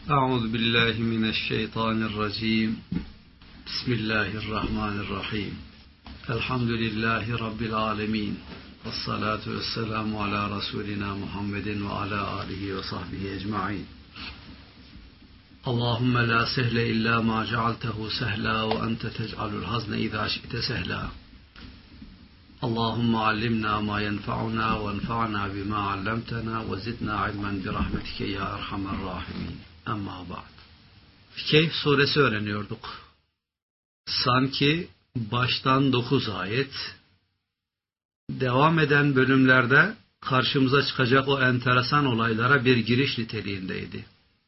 أعوذ بالله من الشيطان الرجيم. بسم الله الرحمن الرحيم. الحمد لله رب العالمين. والصلاة والسلام على رسولنا محمد وعلى آله وصحبه أجمعين. اللهم لا سهل إلا ما جعلته سهلا وأنت تجعل الحزن إذا شئت سهلا. اللهم علمنا ما ينفعنا وانفعنا بما علمتنا وزدنا علما برحمتك يا أرحم الراحمين. Amma ba'd. Kehf suresi öğreniyorduk. Sanki baştan 9 ayet, devam eden bölümlerde karşımıza çıkacak o enteresan olaylara bir giriş niteliğindeydi.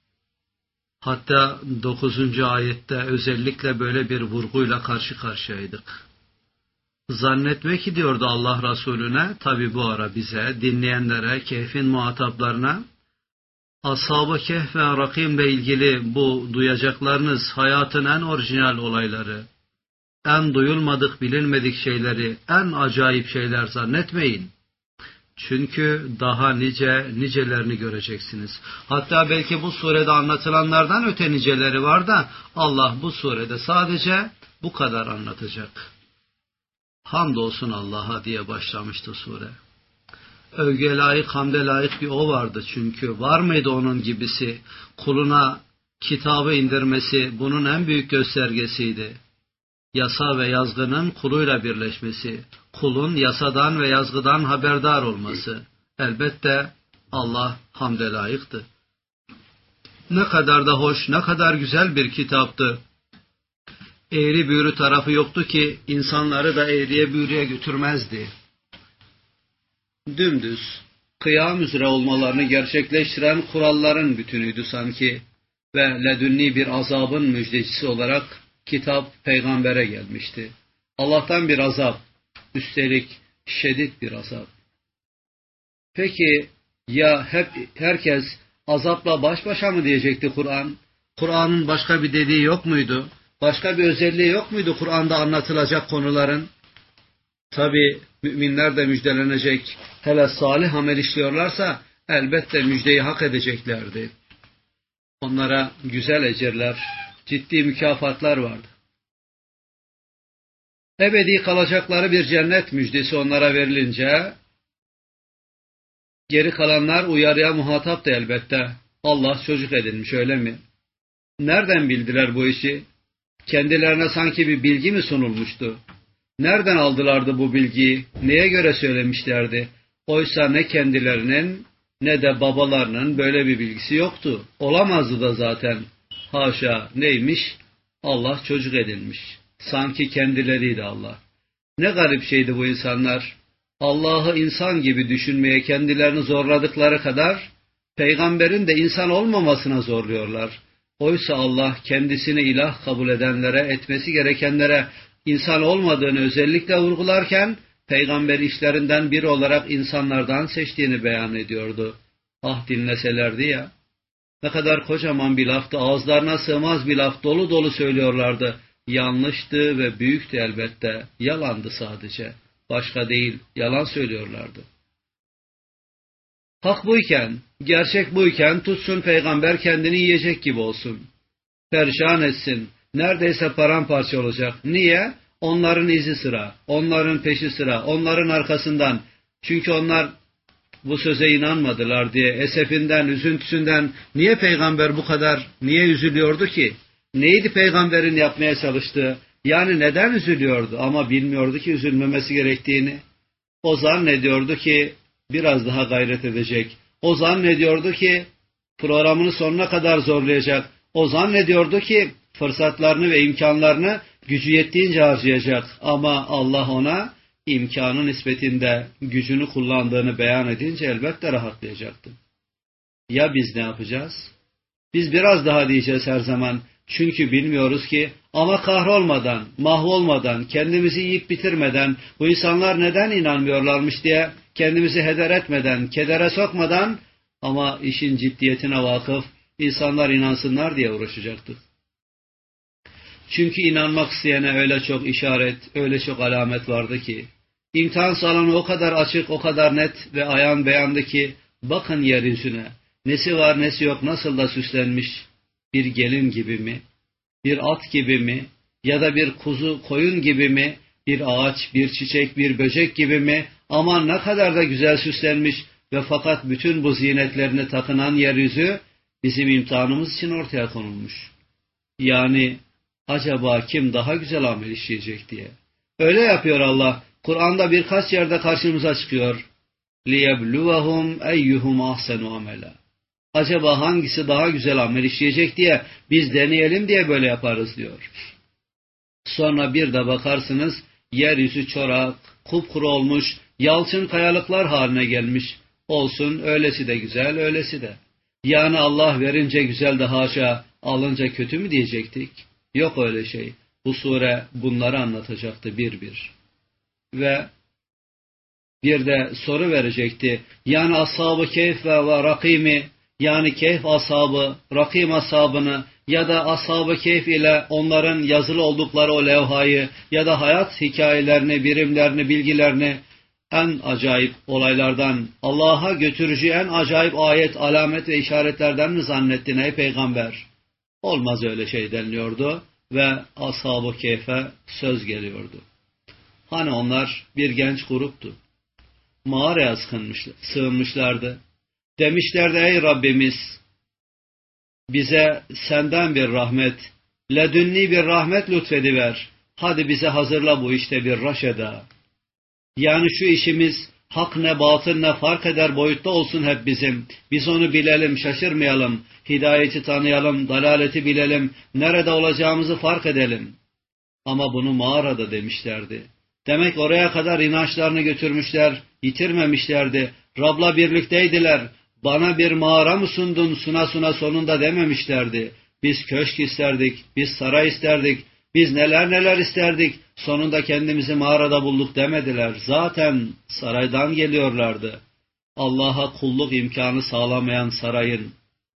Hatta 9. ayette özellikle böyle bir vurguyla karşı karşıyaydık. Zannetme ki diyordu Allah Resulüne, tabi bu ara bize, dinleyenlere, Kehf'in muhataplarına, Ashab-ı Kehf ve Rakîm ile ilgili bu duyacaklarınız hayatın en orijinal olayları, en duyulmadık bilinmedik şeyleri, en acayip şeyler zannetmeyin. Çünkü daha nicelerini göreceksiniz. Hatta belki bu surede anlatılanlardan öte niceleri var da Allah bu surede sadece bu kadar anlatacak. Hamdolsun Allah'a diye başlamıştı sure. Övgüye layık, hamde layık bir o vardı çünkü. Var mıydı onun gibisi? Kuluna kitabı indirmesi bunun en büyük göstergesiydi. Yasa ve yazgının kuluyla birleşmesi, kulun yasadan ve yazgıdan haberdar olması. Elbette Allah hamde layıktı. Ne kadar da hoş, ne kadar güzel bir kitaptı. Eğri büğrü tarafı yoktu ki insanları da eğriye büğrüye götürmezdi. Dümdüz, kıyam üzere olmalarını gerçekleştiren kuralların bütünüydü sanki ve ledünni bir azabın müjdecisi olarak kitap peygambere gelmişti. Allah'tan bir azap, üstelik şiddet bir azap. Peki ya herkes azapla baş başa mı diyecekti Kur'an? Kur'an'ın başka bir dediği yok muydu? Başka bir özelliği yok muydu Kur'an'da anlatılacak konuların? Tabi müminler de müjdelenecek, hele salih amel işliyorlarsa elbette müjdeyi hak edeceklerdi. Onlara güzel ecirler, ciddi mükafatlar vardı. Ebedi kalacakları bir cennet müjdesi onlara verilince, geri kalanlar uyarıya muhatap da elbette. Allah çocuk edinmiş, öyle mi? Nereden bildiler bu işi? Kendilerine sanki bir bilgi mi sunulmuştu? Nereden aldılardı bu bilgiyi? Neye göre söylemişlerdi? Oysa ne kendilerinin ne de babalarının böyle bir bilgisi yoktu. Olamazdı da zaten. Haşa, neymiş? Allah çocuk edinmiş. Sanki kendileriydi Allah. Ne garip şeydi bu insanlar. Allah'ı insan gibi düşünmeye kendilerini zorladıkları kadar peygamberin de insan olmamasına zorluyorlar. Oysa Allah kendisini ilah kabul edenlere, etmesi gerekenlere İnsan olmadığını özellikle vurgularken peygamber işlerinden biri olarak insanlardan seçtiğini beyan ediyordu. Ah dinleselerdi ya. Ne kadar kocaman bir laftı, ağızlarına sığmaz bir laf, dolu dolu söylüyorlardı. Yanlıştı ve büyüktü elbette. Yalandı sadece. Başka değil, yalan söylüyorlardı. Hak buyken, gerçek buyken tutsun peygamber kendini yiyecek gibi olsun. Perişan etsin. Neredeyse paramparça olacak. Niye? Onların izi sıra, onların peşi sıra, onların arkasından. Çünkü onlar bu söze inanmadılar diye esefinden, üzüntüsünden niye peygamber bu kadar, niye üzülüyordu ki? Neydi peygamberin yapmaya çalıştığı? Yani neden üzülüyordu ama bilmiyordu ki üzülmemesi gerektiğini. O zannediyordu ki biraz daha gayret edecek. O zannediyordu ki programını sonuna kadar zorlayacak. O zannediyordu ki fırsatlarını ve imkanlarını gücü yettiğince harcayacak. Ama Allah ona imkanın nispetinde gücünü kullandığını beyan edince elbette rahatlayacaktı. Ya biz ne yapacağız? Biz biraz daha diyeceğiz her zaman. Çünkü bilmiyoruz ki ama kahrolmadan, mahvolmadan, kendimizi yiyip bitirmeden, bu insanlar neden inanmıyorlarmış diye kendimizi heder etmeden, kedere sokmadan ama işin ciddiyetine vakıf insanlar inansınlar diye uğraşacaktık. Çünkü inanmak isteyene öyle çok işaret, öyle çok alamet vardı ki, imtihan salonu o kadar açık, o kadar net ve ayan beyandı ki, bakın yeryüzüne, nesi var nesi yok nasıl da süslenmiş, Bir gelin gibi mi? Bir at gibi mi? Ya da bir kuzu, koyun gibi mi? Bir ağaç, bir çiçek, bir böcek gibi mi? Aman ne kadar da güzel süslenmiş ve fakat bütün bu zinetlerini takınan yeryüzü bizim imtihanımız için ortaya konulmuş. Yani acaba kim daha güzel amel işleyecek diye. Öyle yapıyor Allah. Kur'an'da birkaç yerde karşımıza çıkıyor. لِيَبْلُوَهُمْ اَيُّهُمْ اَحْسَنُ عَمَلًا. Acaba hangisi daha güzel amel işleyecek diye biz deneyelim diye böyle yaparız diyor. Sonra bir de bakarsınız yeryüzü çorak, kupkuru olmuş, yalçın kayalıklar haline gelmiş. Olsun öylesi de güzel, öylesi de. Yani Allah verince güzel de haşa, alınca kötü mü diyecektik? Yok öyle şey. Bu sure bunları anlatacaktı bir bir. Ve bir de soru verecekti. Yani ashab-ı keyf ve rakimi, yani keyf ashabı, rakim ashabını ya da ashab-ı keyf ile onların yazılı oldukları o levhayı ya da hayat hikayelerini, birimlerini, bilgilerini en acayip olaylardan, Allah'a götürücü en acayip ayet, alamet ve işaretlerden mi zannettin ey peygamber? Olmaz öyle şey deniliyordu ve ashab-ı keyfe söz geliyordu. Hani onlar bir genç gruptu. Mağaraya sığınmışlardı. Demişlerdi ey Rabbimiz bize senden bir rahmet, ledünni bir rahmet lütfediver. Hadi bize hazırla bu işte bir raşeda. Yani şu işimiz hak ne batıl ne fark eder boyutta olsun hep bizim. Biz onu bilelim, şaşırmayalım. Hidayeti tanıyalım, dalaleti bilelim. Nerede olacağımızı fark edelim. Ama bunu mağarada demişlerdi. Demek oraya kadar inançlarını götürmüşler, yitirmemişlerdi. Rab'la birlikteydiler. Bana bir mağara mı sundun suna suna sonunda dememişlerdi. Biz köşk isterdik, biz saray isterdik, biz neler neler isterdik. Sonunda kendimizi mağarada bulduk demediler. Zaten saraydan geliyorlardı. Allah'a kulluk imkanı sağlamayan sarayın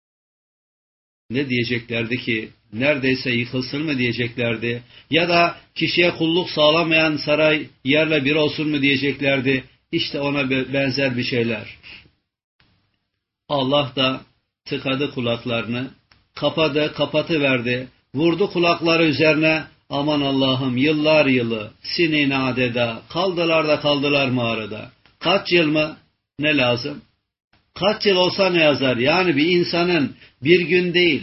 ne diyeceklerdi ki? Neredeyse yıkılsın mı diyeceklerdi? Ya da kişiye kulluk sağlamayan saray yerle bir olsun mu diyeceklerdi? İşte ona benzer bir şeyler. Allah da tıkadı kulaklarını, kapatıverdi, vurdu kulakları üzerine. Aman Allah'ım yıllar yılı, sinine adeda, kaldılar mağarada. Kaç yıl mı? Ne lazım? Kaç yıl olsa ne yazar? Yani bir insanın bir gün değil,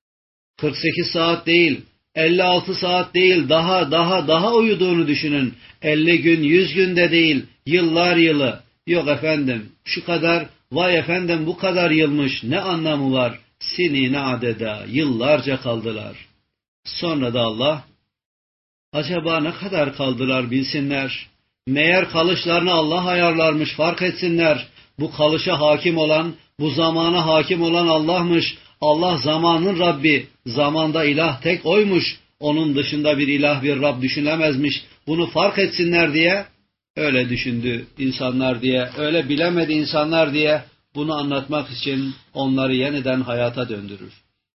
48 saat değil, 56 saat değil, daha uyuduğunu düşünün. 50 gün, 100 günde değil, yıllar yılı. Yok efendim, şu kadar, vay efendim bu kadar yılmış, ne anlamı var? Sinine adeda, yıllarca kaldılar. Sonra da Allah, acaba ne kadar kaldılar bilsinler. Meğer kalışlarını Allah ayarlarmış, fark etsinler. Bu kalışa hakim olan, bu zamana hakim olan Allah'mış. Allah zamanın Rabbi, zamanda ilah tek oymuş. Onun dışında bir ilah, bir Rab düşünemezmiş. Bunu fark etsinler diye, öyle düşündü insanlar diye, öyle bilemedi insanlar diye, bunu anlatmak için onları yeniden hayata döndürür.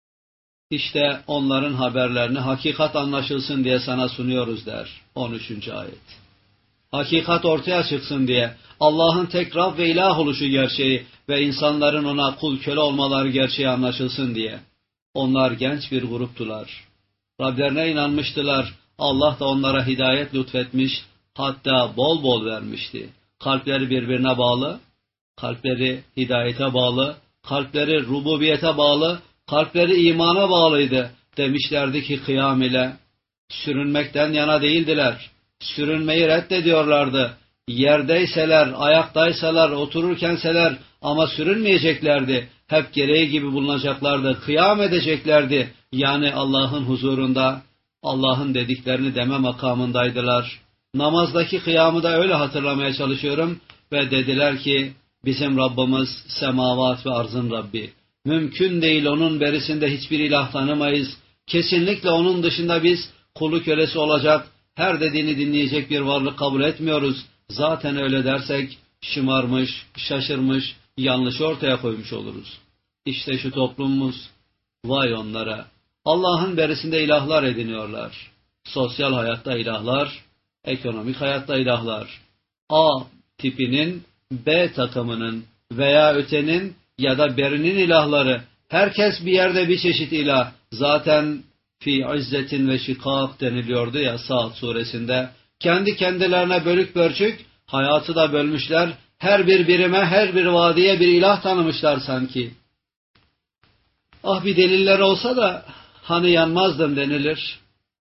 İşte onların haberlerini hakikat anlaşılsın diye sana sunuyoruz der 13. ayet. Hakikat ortaya çıksın diye, Allah'ın tek Rab ve ilah oluşu gerçeği ve insanların ona kul köle olmaları gerçeği anlaşılsın diye. Onlar genç bir gruptular. Rablerine inanmıştılar. Allah da onlara hidayet lütfetmiş, hatta bol bol vermişti. Kalpleri birbirine bağlı, kalpleri hidayete bağlı, kalpleri rububiyete bağlı, kalpleri imana bağlıydı. Demişlerdi ki kıyam ile sürünmekten yana değildiler. Sürünmeyi reddediyorlardı. Yerdeyseler, ayaktaysalar, otururkenseler ama sürünmeyeceklerdi. Hep gereği gibi bulunacaklardı. Kıyam edeceklerdi. Yani Allah'ın huzurunda, Allah'ın dediklerini deme makamındaydılar. Namazdaki kıyamı da öyle hatırlamaya çalışıyorum. Ve dediler ki, bizim Rabbimiz semavat ve arzın Rabbi. Mümkün değil onun berisinde hiçbir ilah tanımayız. Kesinlikle onun dışında biz kulu kölesi olacak, her dediğini dinleyecek bir varlık kabul etmiyoruz. Zaten öyle dersek şımarmış, şaşırmış, yanlış ortaya koymuş oluruz. İşte şu toplumumuz, vay onlara. Allah'ın berisinde ilahlar ediniyorlar. Sosyal hayatta ilahlar, ekonomik hayatta ilahlar. A tipinin, B takımının veya ötenin ya da berinin ilahları Herkes bir yerde bir çeşit ilah. Zaten fi izzetin ve şikak deniliyordu ya Sa'd suresinde. Kendi kendilerine bölük pörçük hayatı da bölmüşler. Her bir birime, her bir vadiye bir ilah tanımışlar sanki. Ah bir deliller olsa da hani yanmazdım denilir.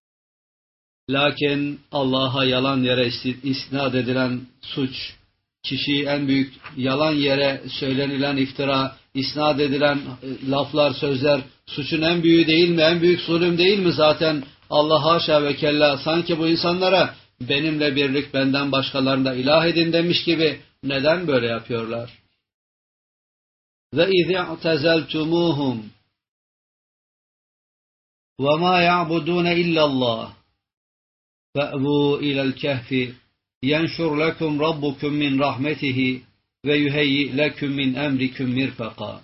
Lakin Allah'a yalan yere isnat edilen suç, kişiyi en büyük yalan yere söylenilen iftira, isnat edilen laflar, sözler, suçun en büyüğü değil mi, en büyük zulüm değil mi zaten? Allah haşa ve kella sanki bu insanlara benimle birlik benden başkalarını da ilah edin demiş gibi neden böyle yapıyorlar? Ve iz'tezeltumuhum ve ma ya'budun illallah fe'vu ila'l kehfi yenşur lekum rabbukum min rahmetihi ve yuheyyi lekum min emrikum mirfaka.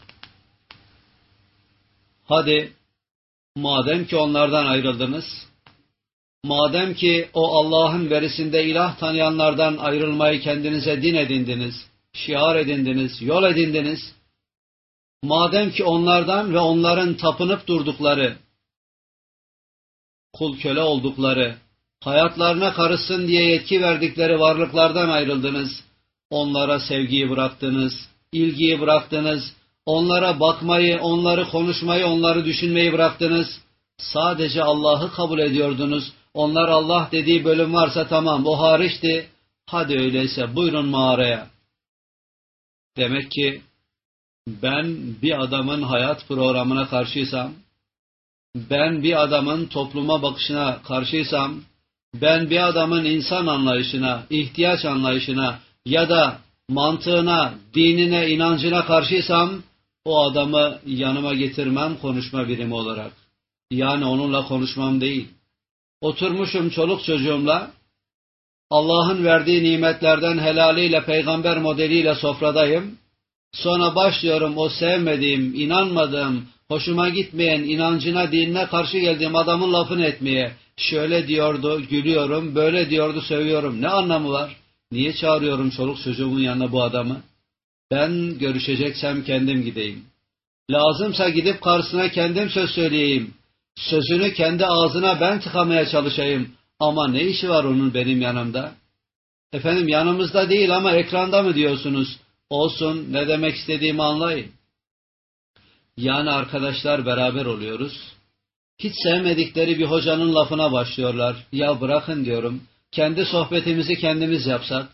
Hadi madem ki onlardan ayrıldınız, madem ki o Allah'ın verisinde ilah tanıyanlardan ayrılmayı kendinize din edindiniz, şiar edindiniz, yol edindiniz, madem ki onlardan ve onların tapınıp durdukları, kul köle oldukları, hayatlarına karışsın diye yetki verdikleri varlıklardan ayrıldınız, onlara sevgiyi bıraktınız, ilgiyi bıraktınız, onlara bakmayı, onları konuşmayı, onları düşünmeyi bıraktınız, sadece Allah'ı kabul ediyordunuz, onlar Allah dediği bölüm varsa tamam, o hariçti, hadi öyleyse buyurun mağaraya. Demek ki ben bir adamın hayat programına karşıysam, ben bir adamın topluma bakışına karşıysam, ben bir adamın insan anlayışına, ihtiyaç anlayışına ya da mantığına, dinine, inancına karşıysam, o adamı yanıma getirmem konuşma birimi olarak. Yani onunla konuşmam değil. Oturmuşum çoluk çocuğumla, Allah'ın verdiği nimetlerden helaliyle, peygamber modeliyle sofradayım. Sonra başlıyorum o sevmediğim, inanmadığım, hoşuma gitmeyen inancına, dinine karşı geldiğim adamın lafını etmeye. Şöyle diyordu, gülüyorum, böyle diyordu, sövüyorum. Ne anlamı var? Niye çağırıyorum çoluk çocuğumun yanına bu adamı? Ben görüşeceksem kendim gideyim. Lazımsa gidip karşısına kendim söz söyleyeyim. Sözünü kendi ağzına ben tıkamaya çalışayım. Ama ne işi var onun benim yanımda? Efendim yanımızda değil ama ekranda mı diyorsunuz? Olsun, ne demek istediğimi anlayın. Yani arkadaşlar beraber oluyoruz. Hiç sevmedikleri bir hocanın lafına başlıyorlar. Ya bırakın diyorum. Kendi sohbetimizi kendimiz yapsak.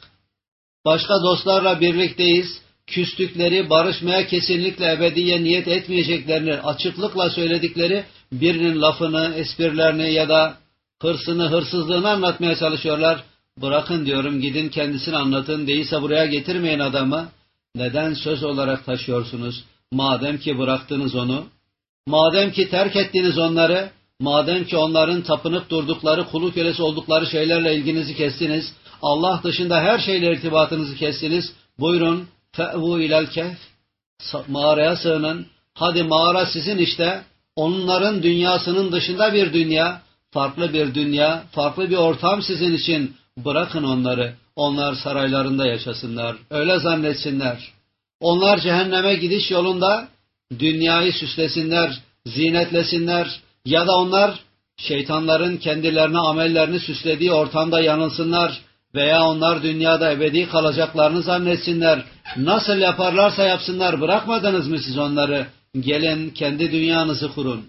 Başka dostlarla birlikteyiz. Küstükleri, barışmaya kesinlikle ebediye niyet etmeyeceklerini açıklıkla söyledikleri birinin lafını, esprilerini ya da hırsını, hırsızlığını anlatmaya çalışıyorlar. Bırakın diyorum, gidin kendisini anlatın. Değilse buraya getirmeyin adamı. Neden söz olarak taşıyorsunuz? Madem ki bıraktınız onu, madem ki terk ettiniz onları, madem ki onların tapınıp durdukları, kulu kölesi oldukları şeylerle ilginizi kestiniz, Allah dışında her şeyle irtibatınızı kestiniz, buyurun, fe'vu ilel kehf, mağaraya sığının, hadi mağara sizin işte, onların dünyasının dışında bir dünya, farklı bir dünya, farklı bir ortam sizin için, bırakın onları, onlar saraylarında yaşasınlar, öyle zannetsinler. Onlar cehenneme gidiş yolunda dünyayı süslesinler, zinetlesinler ya da onlar şeytanların kendilerine amellerini süslediği ortamda yanılsınlar veya onlar dünyada ebedi kalacaklarını zannetsinler. Nasıl yaparlarsa yapsınlar, bırakmadınız mı siz onları? Gelin kendi dünyanızı kurun.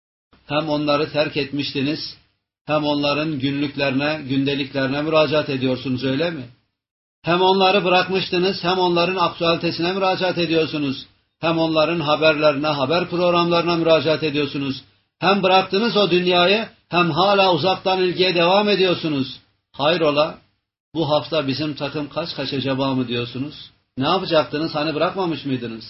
Hem onları terk etmiştiniz, hem onların günlüklerine, gündeliklerine müracaat ediyorsunuz, öyle mi? Hem onları bırakmıştınız, hem onların aktüalitesine müracaat ediyorsunuz. Hem onların haberlerine, haber programlarına müracaat ediyorsunuz. Hem bıraktınız o dünyayı, hem hala uzaktan ilgiye devam ediyorsunuz. Hayrola, bu hafta bizim takım kaç acaba mı diyorsunuz? Ne yapacaktınız, hani bırakmamış mıydınız?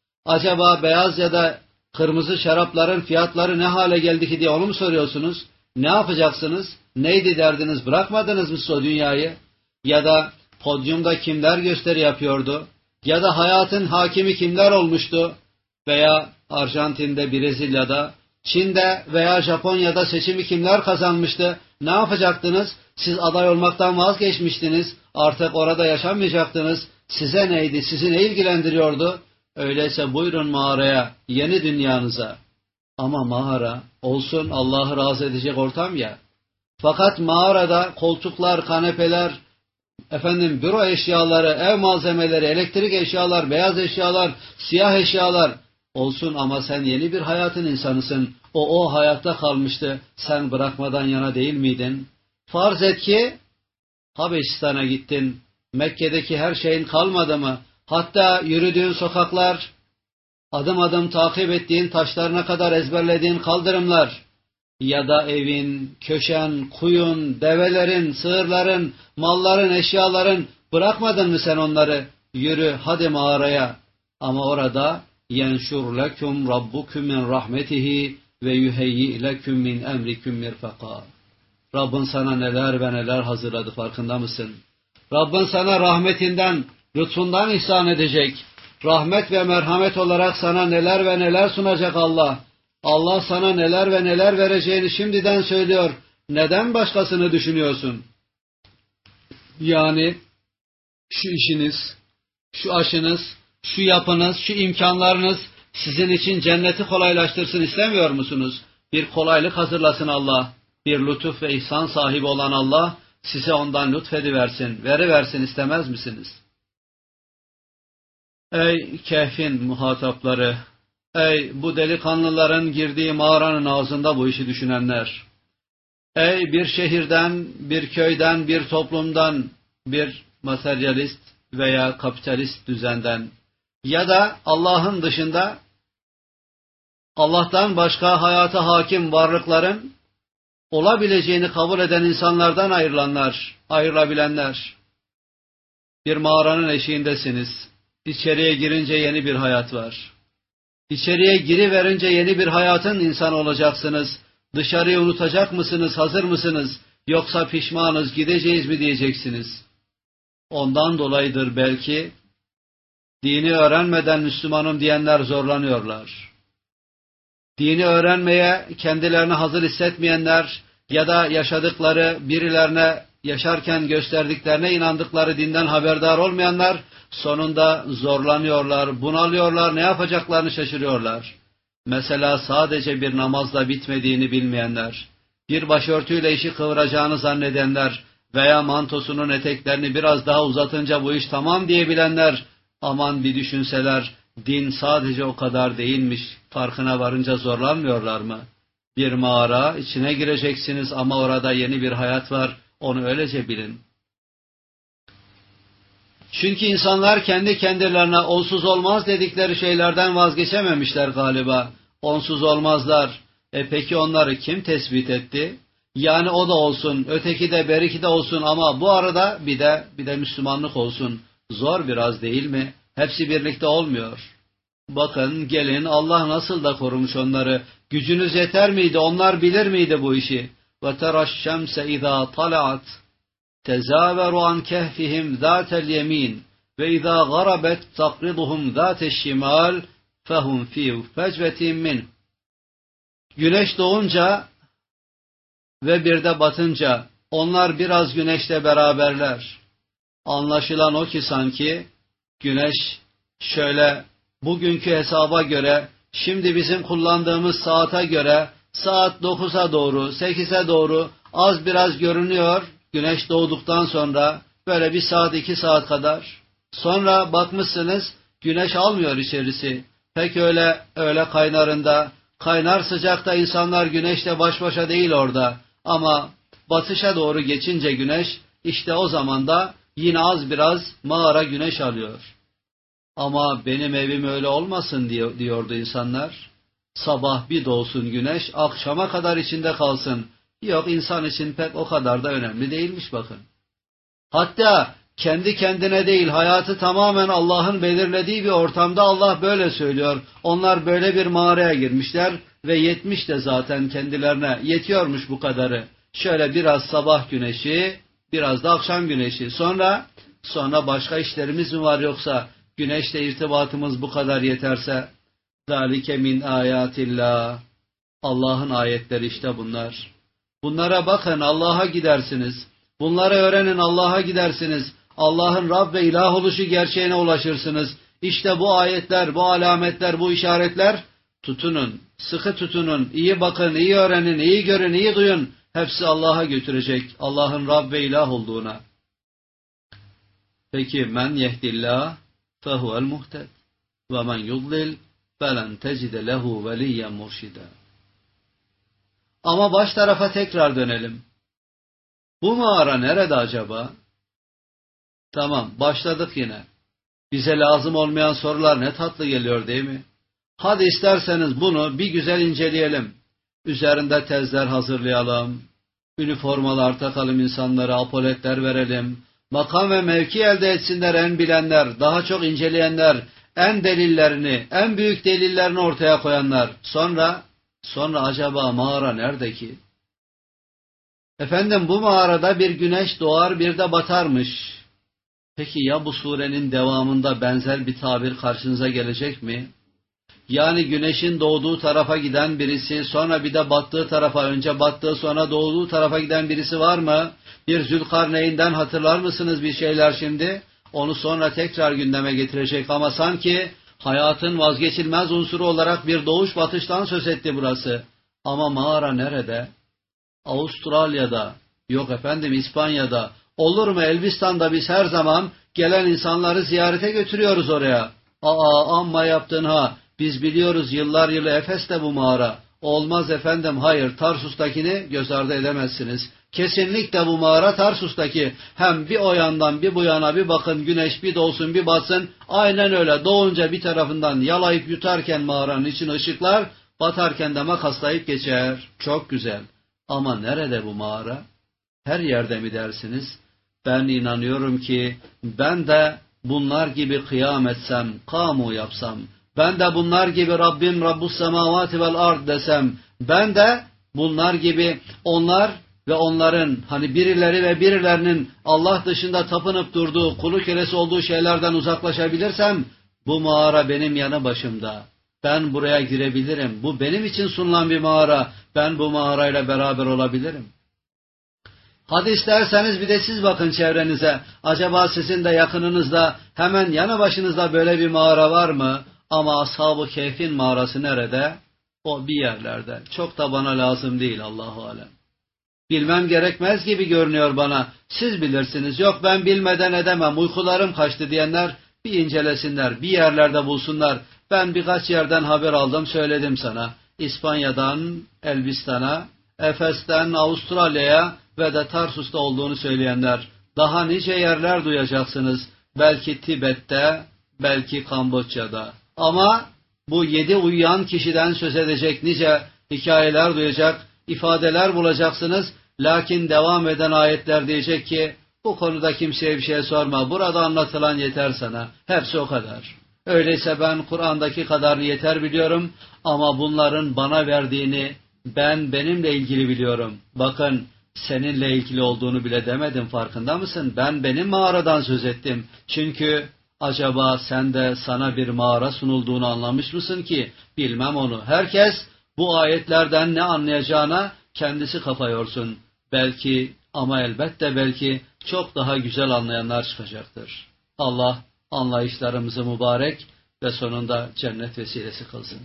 Acaba beyaz ya da kırmızı şarapların fiyatları ne hale geldi ki diye onu mu soruyorsunuz? Ne yapacaksınız? Neydi derdiniz, bırakmadınız mı o dünyayı? Ya da podyumda kimler gösteri yapıyordu? Ya da hayatın hakimi kimler olmuştu? Veya Arjantin'de, Brezilya'da, Çin'de veya Japonya'da seçimi kimler kazanmıştı? Ne yapacaktınız? Siz aday olmaktan vazgeçmiştiniz. Artık orada yaşamayacaktınız. Size neydi? Sizi ne ilgilendiriyordu? Öyleyse buyurun mağaraya, yeni dünyanıza. Ama mağara olsun Allah'ı razı edecek ortam ya. Fakat mağarada koltuklar, kanepeler, büro eşyaları, ev malzemeleri, elektrik eşyalar, beyaz eşyalar, siyah eşyalar olsun ama sen yeni bir hayatın insanısın. O hayatta kalmıştı. Sen bırakmadan yana değil miydin? Farz et ki Habeşistan'a gittin. Mekke'deki her şeyin kalmadı mı? Hatta yürüdüğün sokaklar, adım adım takip ettiğin, taşlarına kadar ezberlediğin kaldırımlar ya da evin, köşen, kuyun, develerin, sığırların, malların, eşyaların, bırakmadın mı sen onları? Yürü hadi mağaraya. Ama orada yenşur lekum rabbukum min rahmetihi ve yuheyyi lekum min emrikum mirfaka. Rabbin sana neler ve neler hazırladı, farkında mısın? Rabbin sana rahmetinden, lütfundan ihsan edecek. Rahmet ve merhamet olarak sana neler ve neler sunacak Allah. Allah sana neler ve neler vereceğini şimdiden söylüyor. Neden başkasını düşünüyorsun? Yani şu işiniz, şu aşınız, şu yapınız, şu imkanlarınız sizin için cenneti kolaylaştırsın istemiyor musunuz? Bir kolaylık hazırlasın Allah. Bir lütuf ve ihsan sahibi olan Allah size ondan lütfediversin, veriversin istemez misiniz? Ey Kehf'in muhatapları! Ey bu delikanlıların girdiği mağaranın ağzında bu işi düşünenler! Ey bir şehirden, bir köyden, bir toplumdan, bir materyalist veya kapitalist düzenden ya da Allah'ın dışında Allah'tan başka hayata hakim varlıkların olabileceğini kabul eden insanlardan ayrılabilenler. Bir mağaranın eşiğindesiniz. İçeriye girince yeni bir hayat var. İçeriye giriverince yeni bir hayatın insanı olacaksınız. Dışarıyı unutacak mısınız, hazır mısınız? Yoksa pişmanız, gideceğiz mi diyeceksiniz. Ondan dolayıdır belki dini öğrenmeden Müslümanım diyenler zorlanıyorlar. Dini öğrenmeye kendilerini hazır hissetmeyenler ya da yaşadıkları birilerine yaşarken gösterdiklerine inandıkları dinden haberdar olmayanlar sonunda zorlanıyorlar, bunalıyorlar, ne yapacaklarını şaşırıyorlar. Mesela sadece bir namazla bitmediğini bilmeyenler, bir başörtüyle işi kıvıracağını zannedenler veya mantosunun eteklerini biraz daha uzatınca bu iş tamam diyebilenler, aman bir düşünseler, din sadece o kadar değilmiş, farkına varınca zorlanmıyorlar mı? Bir mağara, içine gireceksiniz ama orada yeni bir hayat var, onu öylece bilin. Çünkü insanlar kendi kendilerine onsuz olmaz dedikleri şeylerden vazgeçememişler galiba. Onsuz olmazlar. Peki onları kim tespit etti? Yani o da olsun, öteki de beriki de olsun ama bu arada bir de Müslümanlık olsun. Zor biraz değil mi? Hepsi birlikte olmuyor. Bakın gelin Allah nasıl da korumuş onları. Gücünüz yeter miydi? Onlar bilir miydi bu işi? وَتَرَى الشَّمْسَ اِذَا طَلَعَتْ تَزَاوَرُ عَنْ كَهْفِهِمْ ذَاتَ الْيَمِينِ وَاِذَا غَرَبَتْ تَقْرِضُهُمْ ذَاتَ الشِّمَالِ فَهُمْ فِي فَجْوَةٍ مِّنْهِ. Güneş doğunca ve bir de batınca onlar biraz güneşle beraberler. Anlaşılan o ki sanki güneş şöyle bugünkü hesaba göre, şimdi bizim kullandığımız saate göre saat 9'a doğru, 8'e doğru az biraz görünüyor güneş doğduktan sonra, böyle 1 saat 2 saat kadar. Sonra bakmışsınız güneş almıyor içerisi. Pek öyle kaynarında, kaynar sıcakta insanlar güneşle baş başa değil orada. Ama batışa doğru geçince güneş, işte o zaman da yine az biraz mağara güneş alıyor. Ama benim evim öyle olmasın diyordu insanlar. Sabah bir doğsun güneş, akşama kadar içinde kalsın. Yok, insan için pek o kadar da önemli değilmiş bakın. Hatta kendi kendine değil, hayatı tamamen Allah'ın belirlediği bir ortamda Allah böyle söylüyor. Onlar böyle bir mağaraya girmişler ve yetmiş de zaten kendilerine, yetiyormuş bu kadarı. Şöyle biraz sabah güneşi, biraz da akşam güneşi. Sonra başka işlerimiz mi var yoksa güneşle irtibatımız bu kadar yeterse? ذَٰلِكَ مِنْ آيَاتِ اللّٰهِ. Allah'ın ayetleri işte bunlar. Bunlara bakın, Allah'a gidersiniz. Bunları öğrenin, Allah'a gidersiniz. Allah'ın Rab ve ilah oluşu gerçeğine ulaşırsınız. İşte bu ayetler, bu alametler, bu işaretler, tutunun, sıkı tutunun, iyi bakın, iyi öğrenin, iyi görün, iyi duyun. Hepsi Allah'a götürecek, Allah'ın Rab ve ilah olduğuna. Peki men yehdillah fehuvel muhted ve men yudlil felen tecide lehu veliyyen murşida. Ama baş tarafa tekrar dönelim. Bu mağara nerede acaba? Tamam, başladık yine. Bize lazım olmayan sorular ne tatlı geliyor değil mi? Hadi isterseniz bunu bir güzel inceleyelim. Üzerinde tezler hazırlayalım. Üniformalar takalım insanlara, apoletler verelim. Makam ve mevki elde etsinler en bilenler, daha çok inceleyenler, en delillerini, en büyük delillerini ortaya koyanlar. Sonra acaba mağara nerede ki? Efendim bu mağarada bir güneş doğar bir de batarmış. Peki ya bu surenin devamında benzer bir tabir karşınıza gelecek mi? Yani güneşin doğduğu tarafa giden birisi, sonra bir de battığı tarafa, önce battığı sonra doğduğu tarafa giden birisi var mı? Bir Zülkarneyn'den hatırlar mısınız bir şeyler şimdi? Onu sonra tekrar gündeme getirecek ama sanki hayatın vazgeçilmez unsuru olarak bir doğuş batıştan söz etti burası. Ama mağara nerede? Avustralya'da, yok efendim İspanya'da, olur mu Elbistan'da biz her zaman gelen insanları ziyarete götürüyoruz oraya. Amma yaptın ha, biz biliyoruz yıllar yılı Efes'te bu mağara. Olmaz efendim, hayır, Tarsus'takini göz ardı edemezsiniz. Kesinlikle bu mağara Tarsus'taki. Hem bir o yandan bir bu yana bir bakın, güneş bir doğsun bir batsın. Aynen öyle, doğunca bir tarafından yalayıp yutarken mağaranın için ışıklar, batarken de makaslayıp geçer. Çok güzel. Ama nerede bu mağara? Her yerde mi dersiniz? Ben inanıyorum ki ben de bunlar gibi kıyam etsem, kamu yapsam, ben de bunlar gibi Rabbim Rabbus semavati vel ard desem, ben de bunlar gibi onlar ve onların hani birileri ve birilerinin Allah dışında tapınıp durduğu, kulu kölesi olduğu şeylerden uzaklaşabilirsem, bu mağara benim yanı başımda. Ben buraya girebilirim. Bu benim için sunulan bir mağara. Ben bu mağarayla beraber olabilirim. Hadi isterseniz bir de siz bakın çevrenize. Acaba sizin de yakınınızda, hemen yanı başınızda böyle bir mağara var mı? Ama Ashab-ı Kehf'in mağarası nerede? O bir yerlerde. Çok da bana lazım değil, Allahu alem. Bilmem gerekmez gibi görünüyor bana. Siz bilirsiniz. Yok ben bilmeden edemem, uykularım kaçtı diyenler bir incelesinler, bir yerlerde bulsunlar. Ben birkaç yerden haber aldım, söyledim sana. İspanya'dan Elbistan'a, Efes'ten Avustralya'ya ve de Tarsus'ta olduğunu söyleyenler. Daha nice yerler duyacaksınız. Belki Tibet'te, belki Kamboçya'da. Ama bu 7 uyuyan kişiden söz edecek nice hikayeler duyacak, ifadeler bulacaksınız. Lakin devam eden ayetler diyecek ki, bu konuda kimseye bir şey sorma. Burada anlatılan yeter sana. Hepsi o kadar. Öyleyse ben Kur'an'daki kadarını yeter biliyorum ama bunların bana verdiğini ben benimle ilgili biliyorum. Bakın seninle ilgili olduğunu bile demedim, farkında mısın? Ben benim mağaradan söz ettim. Çünkü acaba sen de sana bir mağara sunulduğunu anlamış mısın ki? Bilmem onu. Herkes bu ayetlerden ne anlayacağına kendisi kafa yorsun. Belki ama elbette belki çok daha güzel anlayanlar çıkacaktır. Allah anlayışlarımızı mübarek ve sonunda cennet vesilesi kılsın.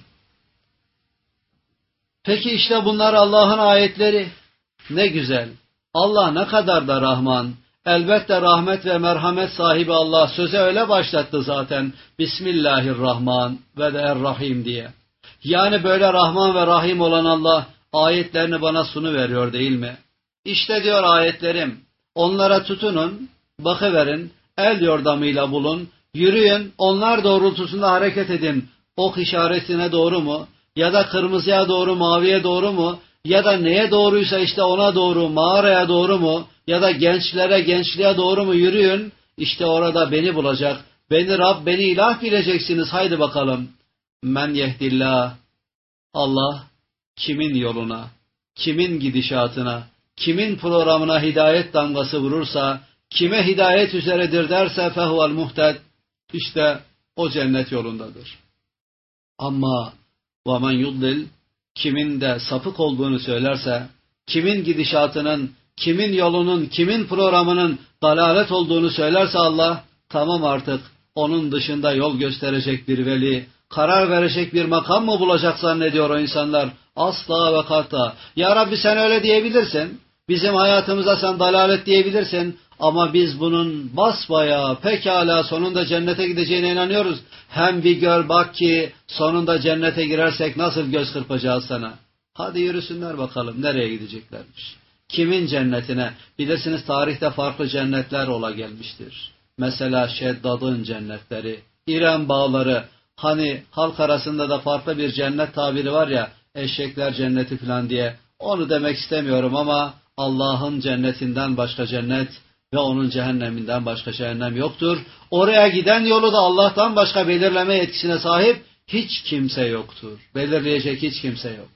Peki işte bunlar Allah'ın ayetleri. Ne güzel. Allah ne kadar da Rahman. Elbette rahmet ve merhamet sahibi Allah söze öyle başlattı zaten. Bismillahirrahman ve de Errahim diye. Yani böyle Rahman ve Rahim olan Allah ayetlerini bana sunuveriyor değil mi? İşte diyor ayetlerim. Onlara tutunun, bakıverin, el yordamıyla bulun, yürüyün, onlar doğrultusunda hareket edin. Ok işaretine doğru mu? Ya da kırmızıya doğru, maviye doğru mu? Ya da neye doğruysa işte ona doğru, mağaraya doğru mu? Ya da gençlere, gençliğe doğru mu yürüyün? İşte orada beni bulacak. Beni Rab, beni ilah bileceksiniz. Haydi bakalım. Men yehdillah. Allah kimin yoluna, kimin gidişatına, kimin programına hidayet damgası vurursa, kime hidayet üzeredir derse fehuvel muhted, işte o cennet yolundadır. Ama وَمَنْ يُضْلِلْ, kimin de sapık olduğunu söylerse, kimin gidişatının, kimin yolunun, kimin programının dalalet olduğunu söylerse Allah, tamam artık onun dışında yol gösterecek bir veli, karar verecek bir makam mı bulacak zannediyor o insanlar? Asla ve kata. Ya Rabbi sen öyle diyebilirsin. Bizim hayatımıza sen dalalet diyebilirsin. Ama biz bunun basbayağı pekala sonunda cennete gideceğine inanıyoruz. Hem bir gör bak ki sonunda cennete girersek nasıl göz kırpacağız sana. Hadi yürüsünler bakalım nereye gideceklermiş. Kimin cennetine? Bilirsiniz tarihte farklı cennetler ola gelmiştir. Mesela Şeddad'ın cennetleri, İrem bağları, hani halk arasında da farklı bir cennet tabiri var ya, eşekler cenneti falan diye. Onu demek istemiyorum ama Allah'ın cennetinden başka cennet ve onun cehenneminden başka cehennem yoktur. Oraya giden yolu da Allah'tan başka belirleme yetkisine sahip hiç kimse yoktur. Belirleyecek hiç kimse yok.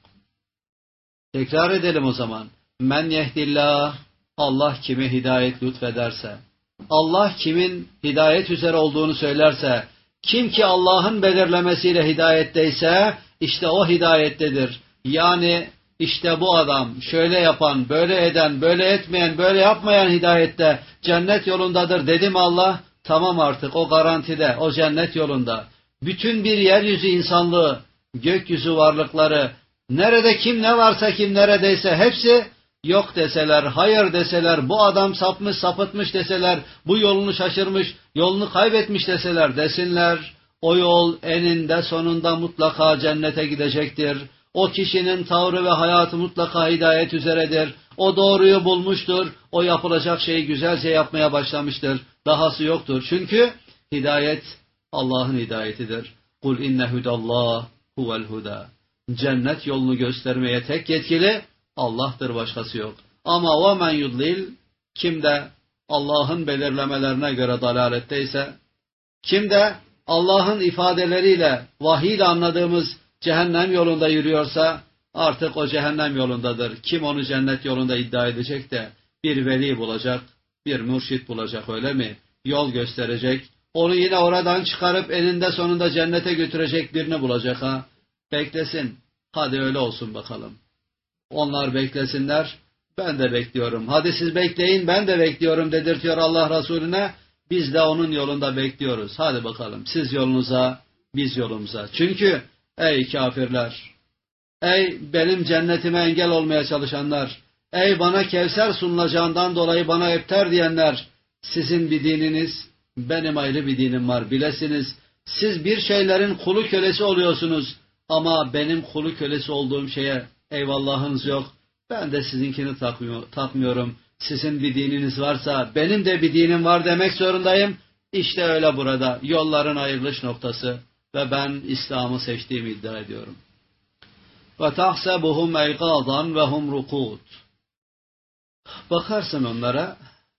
Tekrar edelim o zaman. Men yehdillah, Allah kime hidayet lütfederse, Allah kimin hidayet üzere olduğunu söylerse, kim ki Allah'ın belirlemesiyle hidayetteyse, işte o hidayettedir. Yani işte bu adam şöyle yapan, böyle eden, böyle etmeyen, böyle yapmayan hidayette cennet yolundadır dedi mi Allah? Tamam artık o garantide, o cennet yolunda. Bütün bir yeryüzü insanlığı, gökyüzü varlıkları, nerede kim ne varsa kim neredeyse hepsi yok deseler, hayır deseler, bu adam sapmış, sapıtmış deseler, bu yolunu şaşırmış, yolunu kaybetmiş deseler desinler. O yol eninde sonunda mutlaka cennete gidecektir. O kişinin tavrı ve hayatı mutlaka hidayet üzeredir. O doğruyu bulmuştur. O yapılacak şeyi güzelce yapmaya başlamıştır. Dahası yoktur. Çünkü hidayet Allah'ın hidayetidir. Kul inne hudallah huvel huda. Cennet yolunu göstermeye tek yetkili Allah'tır, başkası yok. Ama o men yudlil, kim de Allah'ın belirlemelerine göre dalaletteyse, kim de Allah'ın ifadeleriyle, vahiyle anladığımız cehennem yolunda yürüyorsa artık o cehennem yolundadır. Kim onu cennet yolunda iddia edecek de bir veli bulacak, bir mürşit bulacak, öyle mi? Yol gösterecek, onu yine oradan çıkarıp eninde sonunda cennete götürecek birini bulacak ha. Beklesin. Hadi öyle olsun bakalım. Onlar beklesinler. Ben de bekliyorum. Hadi siz bekleyin, ben de bekliyorum dedirtiyor Allah Resulüne. Biz de onun yolunda bekliyoruz. Hadi bakalım. Siz yolunuza, biz yolumuza. Çünkü ey kafirler, ey benim cennetime engel olmaya çalışanlar, ey bana Kevser sunulacağından dolayı bana epter diyenler, sizin bir dininiz, benim ayrı bir dinim var, bilesiniz. Siz bir şeylerin kulu kölesi oluyorsunuz ama benim kulu kölesi olduğum şeye eyvallahınız yok. Ben de sizinkini takmıyorum. Sizin bir dininiz varsa benim de bir dinim var demek zorundayım. İşte öyle burada yolların ayrılış noktası ve ben İslam'ı seçtiğimi iddia ediyorum. وَتَحْسَبُهُمْ اَيْقَاظًا وَهُمْ رُقُودٌ. Bakarsın onlara,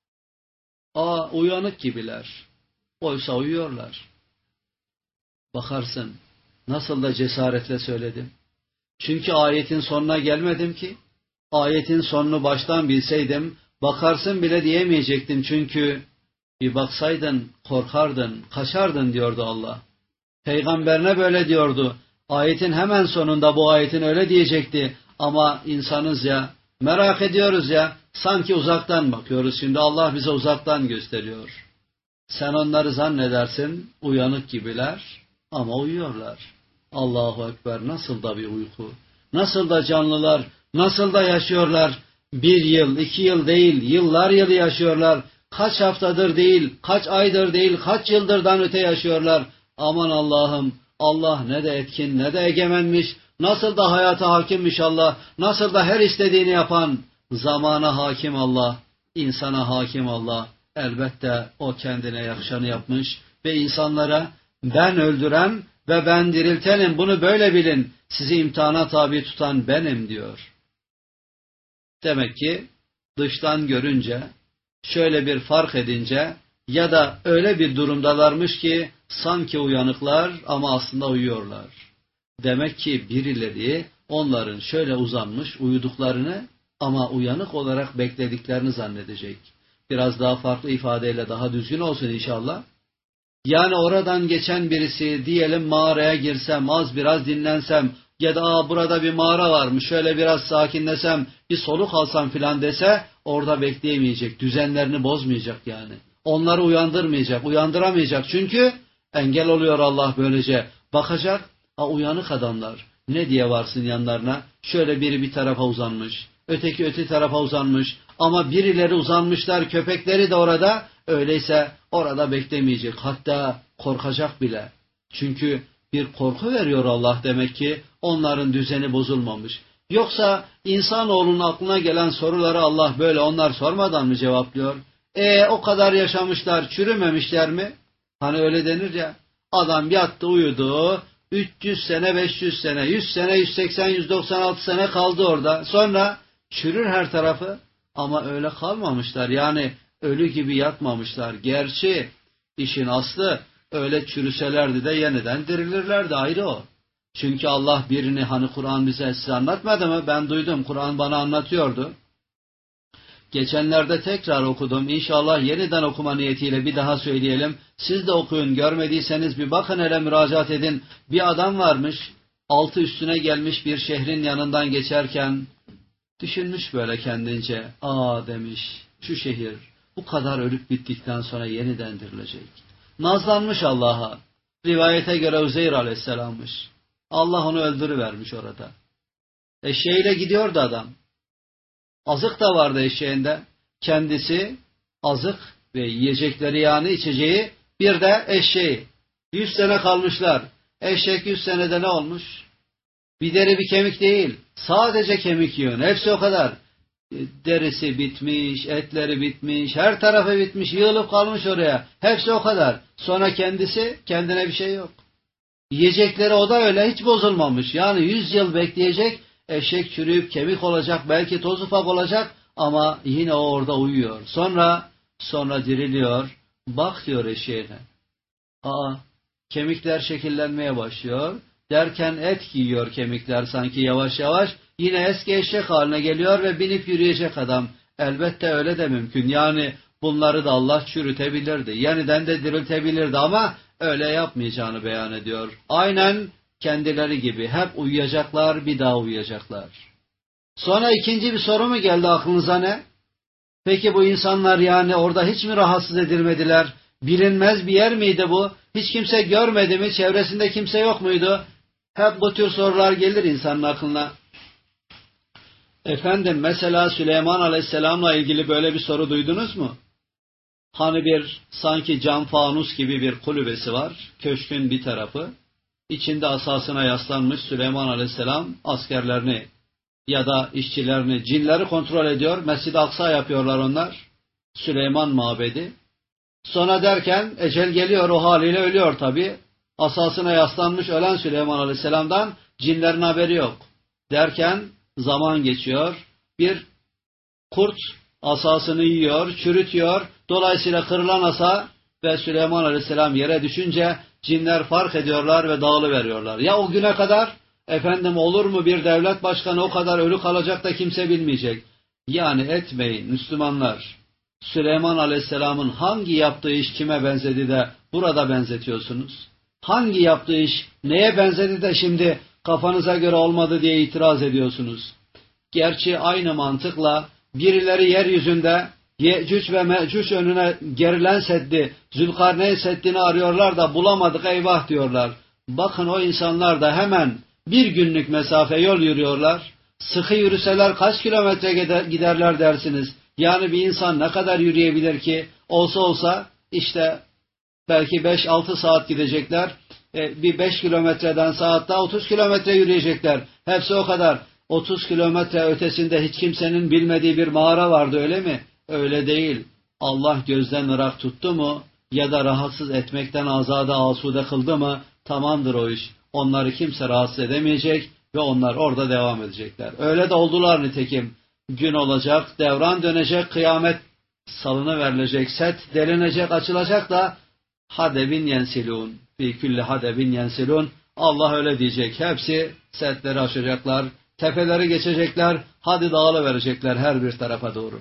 uyanık gibiler. Oysa uyuyorlar. Bakarsın, nasıl da cesaretle söyledim. Çünkü ayetin sonuna gelmedim ki. Ayetin sonunu baştan bilseydim, bakarsın bile diyemeyecektim. Çünkü bir baksaydın, korkardın, kaçardın diyordu Allah. Peygamberine böyle diyordu. Ayetin hemen sonunda bu ayetin öyle diyecekti. Ama insanız ya, merak ediyoruz ya, sanki uzaktan bakıyoruz. Şimdi Allah bize uzaktan gösteriyor. Sen onları zannedersin, uyanık gibiler ama uyuyorlar. Allahu Ekber, nasıl da bir uyku, nasıl da canlılar, nasıl da yaşıyorlar. 1 yıl, 2 yıl değil, yıllar yılı yaşıyorlar. Kaç haftadır değil, kaç aydır değil, kaç yıldırdan öte yaşıyorlar. Aman Allah'ım, Allah ne de etkin, ne de egemenmiş, nasıl da hayata hakimmiş Allah, nasıl da her istediğini yapan, zamana hakim Allah, insana hakim Allah. Elbette o kendine yakışanı yapmış ve insanlara ben öldüren ve ben diriltenim, bunu böyle bilin, sizi imtihana tabi tutan benim diyor. Demek ki dıştan görünce, şöyle bir fark edince ya da öyle bir durumdalarmış ki sanki uyanıklar ama aslında uyuyorlar. Demek ki birileri onların şöyle uzanmış uyuduklarını ama uyanık olarak beklediklerini zannedecek. Biraz daha farklı ifadeyle daha düzgün olsun inşallah. Yani oradan geçen birisi diyelim mağaraya girsem, az biraz dinlensem ya da burada bir mağara varmış, şöyle biraz sakinlesem, bir soluk alsam filan dese orada bekleyemeyecek, düzenlerini bozmayacak yani. Onları uyandırmayacak, uyandıramayacak çünkü Engel oluyor Allah böylece. Bakacak, uyanık adamlar. Ne diye varsın yanlarına? Şöyle biri bir tarafa uzanmış, öteki öte tarafa uzanmış. Ama birileri uzanmışlar, köpekleri de orada. Öyleyse orada beklemeyecek. Hatta korkacak bile. Çünkü bir korku veriyor Allah demek ki onların düzeni bozulmamış. Yoksa insanoğlunun aklına gelen soruları Allah böyle onlar sormadan mı cevaplıyor? O kadar yaşamışlar, çürümemişler mi? Hani öyle denir ya, adam yattı uyudu, 300 sene, 500 sene, 100 sene, 180, 196 sene kaldı orada. Sonra çürür her tarafı ama öyle kalmamışlar. Yani ölü gibi yatmamışlar. Gerçi işin aslı öyle çürüselerdi de yeniden dirilirlerdi, ayrı o. Çünkü Allah birini, hani Kur'an bize size anlatmadı mı? Ben duydum, Kur'an bana anlatıyordu. Geçenlerde tekrar okudum. İnşallah yeniden okuma niyetiyle bir daha söyleyelim. Siz de okuyun. Görmediyseniz bir bakın, hele müracaat edin. Bir adam varmış, altı üstüne gelmiş bir şehrin yanından geçerken düşünmüş böyle kendince. Demiş, şu şehir bu kadar ölüp bittikten sonra yeniden dirilecek. Nazlanmış Allah'a. Rivayete göre Uzeyr aleyhisselammış. Allah onu öldürüvermiş orada. Eşeğiyle gidiyordu adam. Azık da vardı eşeğinde. Kendisi, azık ve yiyecekleri, yani içeceği, bir de eşeği. 100 sene kalmışlar. Eşek 100 senede ne olmuş? Bir deri bir kemik değil. Sadece kemik yiyor. Hepsi o kadar. Derisi bitmiş, etleri bitmiş, her tarafı bitmiş, yığılıp kalmış oraya. Hepsi o kadar. Sonra kendisi, kendine bir şey yok. Yiyecekleri o da öyle, hiç bozulmamış. Yani 100 yıl bekleyecek, eşek çürüyüp kemik olacak, belki toz ufak olacak ama yine o orada uyuyor. Sonra diriliyor. Bak diyor eşeğine. Kemikler şekillenmeye başlıyor. Derken et giyiyor kemikler sanki yavaş yavaş. Yine eski eşek haline geliyor ve binip yürüyecek adam. Elbette öyle de mümkün. Yani bunları da Allah çürütebilirdi. Yeniden de diriltebilirdi ama öyle yapmayacağını beyan ediyor. Aynen kendileri gibi hep uyuyacaklar, bir daha uyuyacaklar. Sonra ikinci bir soru mu geldi aklınıza, ne? Peki bu insanlar yani orada hiç mi rahatsız edilmediler? Bilinmez bir yer miydi bu? Hiç kimse görmedi mi? Çevresinde kimse yok muydu? Hep bu tür sorular gelir insanın aklına. Efendim, mesela Süleyman Aleyhisselam'la ilgili böyle bir soru duydunuz mu? Hani bir sanki cam fanus gibi bir kulübesi var, köşkün bir tarafı. İçinde asasına yaslanmış Süleyman Aleyhisselam askerlerini ya da işçilerini, cinleri kontrol ediyor. Mescid-i Aksa yapıyorlar onlar. Süleyman mabedi. Sonra derken ecel geliyor, o haliyle ölüyor tabi. Asasına yaslanmış ölen Süleyman Aleyhisselam'dan cinlerin haberi yok. Derken zaman geçiyor. Bir kurt asasını yiyor, çürütüyor. Dolayısıyla kırılan asa ve Süleyman Aleyhisselam yere düşünce cinler fark ediyorlar ve dağılıveriyorlar. Ya o güne kadar efendim olur mu bir devlet başkanı o kadar ölü kalacak da kimse bilmeyecek. Yani etmeyin Müslümanlar. Süleyman Aleyhisselam'ın hangi yaptığı iş kime benzedi de burada benzetiyorsunuz? Hangi yaptığı iş neye benzedi de şimdi kafanıza göre olmadı diye itiraz ediyorsunuz? Gerçi aynı mantıkla birileri yeryüzünde Yecüc ve Mecüc önüne gerilen seddi, Zülkarneyn seddini arıyorlar da bulamadık eyvah diyorlar. Bakın o insanlar da hemen bir günlük mesafe yol yürüyorlar. Sıkı yürüseler kaç kilometre giderler dersiniz? Yani bir insan ne kadar yürüyebilir ki? Olsa işte belki 5-6 saat gidecekler. Bir 5 kilometreden saatte 30 kilometre yürüyecekler. Hepsi o kadar. 30 kilometre ötesinde hiç kimsenin bilmediği bir mağara vardı, öyle mi? Öyle değil. Allah gözden ırak tuttu mu ya da rahatsız etmekten azade asude kıldı mı tamamdır o iş. Onları kimse rahatsız edemeyecek ve onlar orada devam edecekler. Öyle de oldular nitekim. Gün olacak, devran dönecek, kıyamet salını verilecek, set delinecek, açılacak da hadebin yensilun. Fi külli hadebin yensilun. Allah öyle diyecek. Hepsi setleri aşacaklar, tepeleri geçecekler, hadi dağılıverecekler her bir tarafa doğru.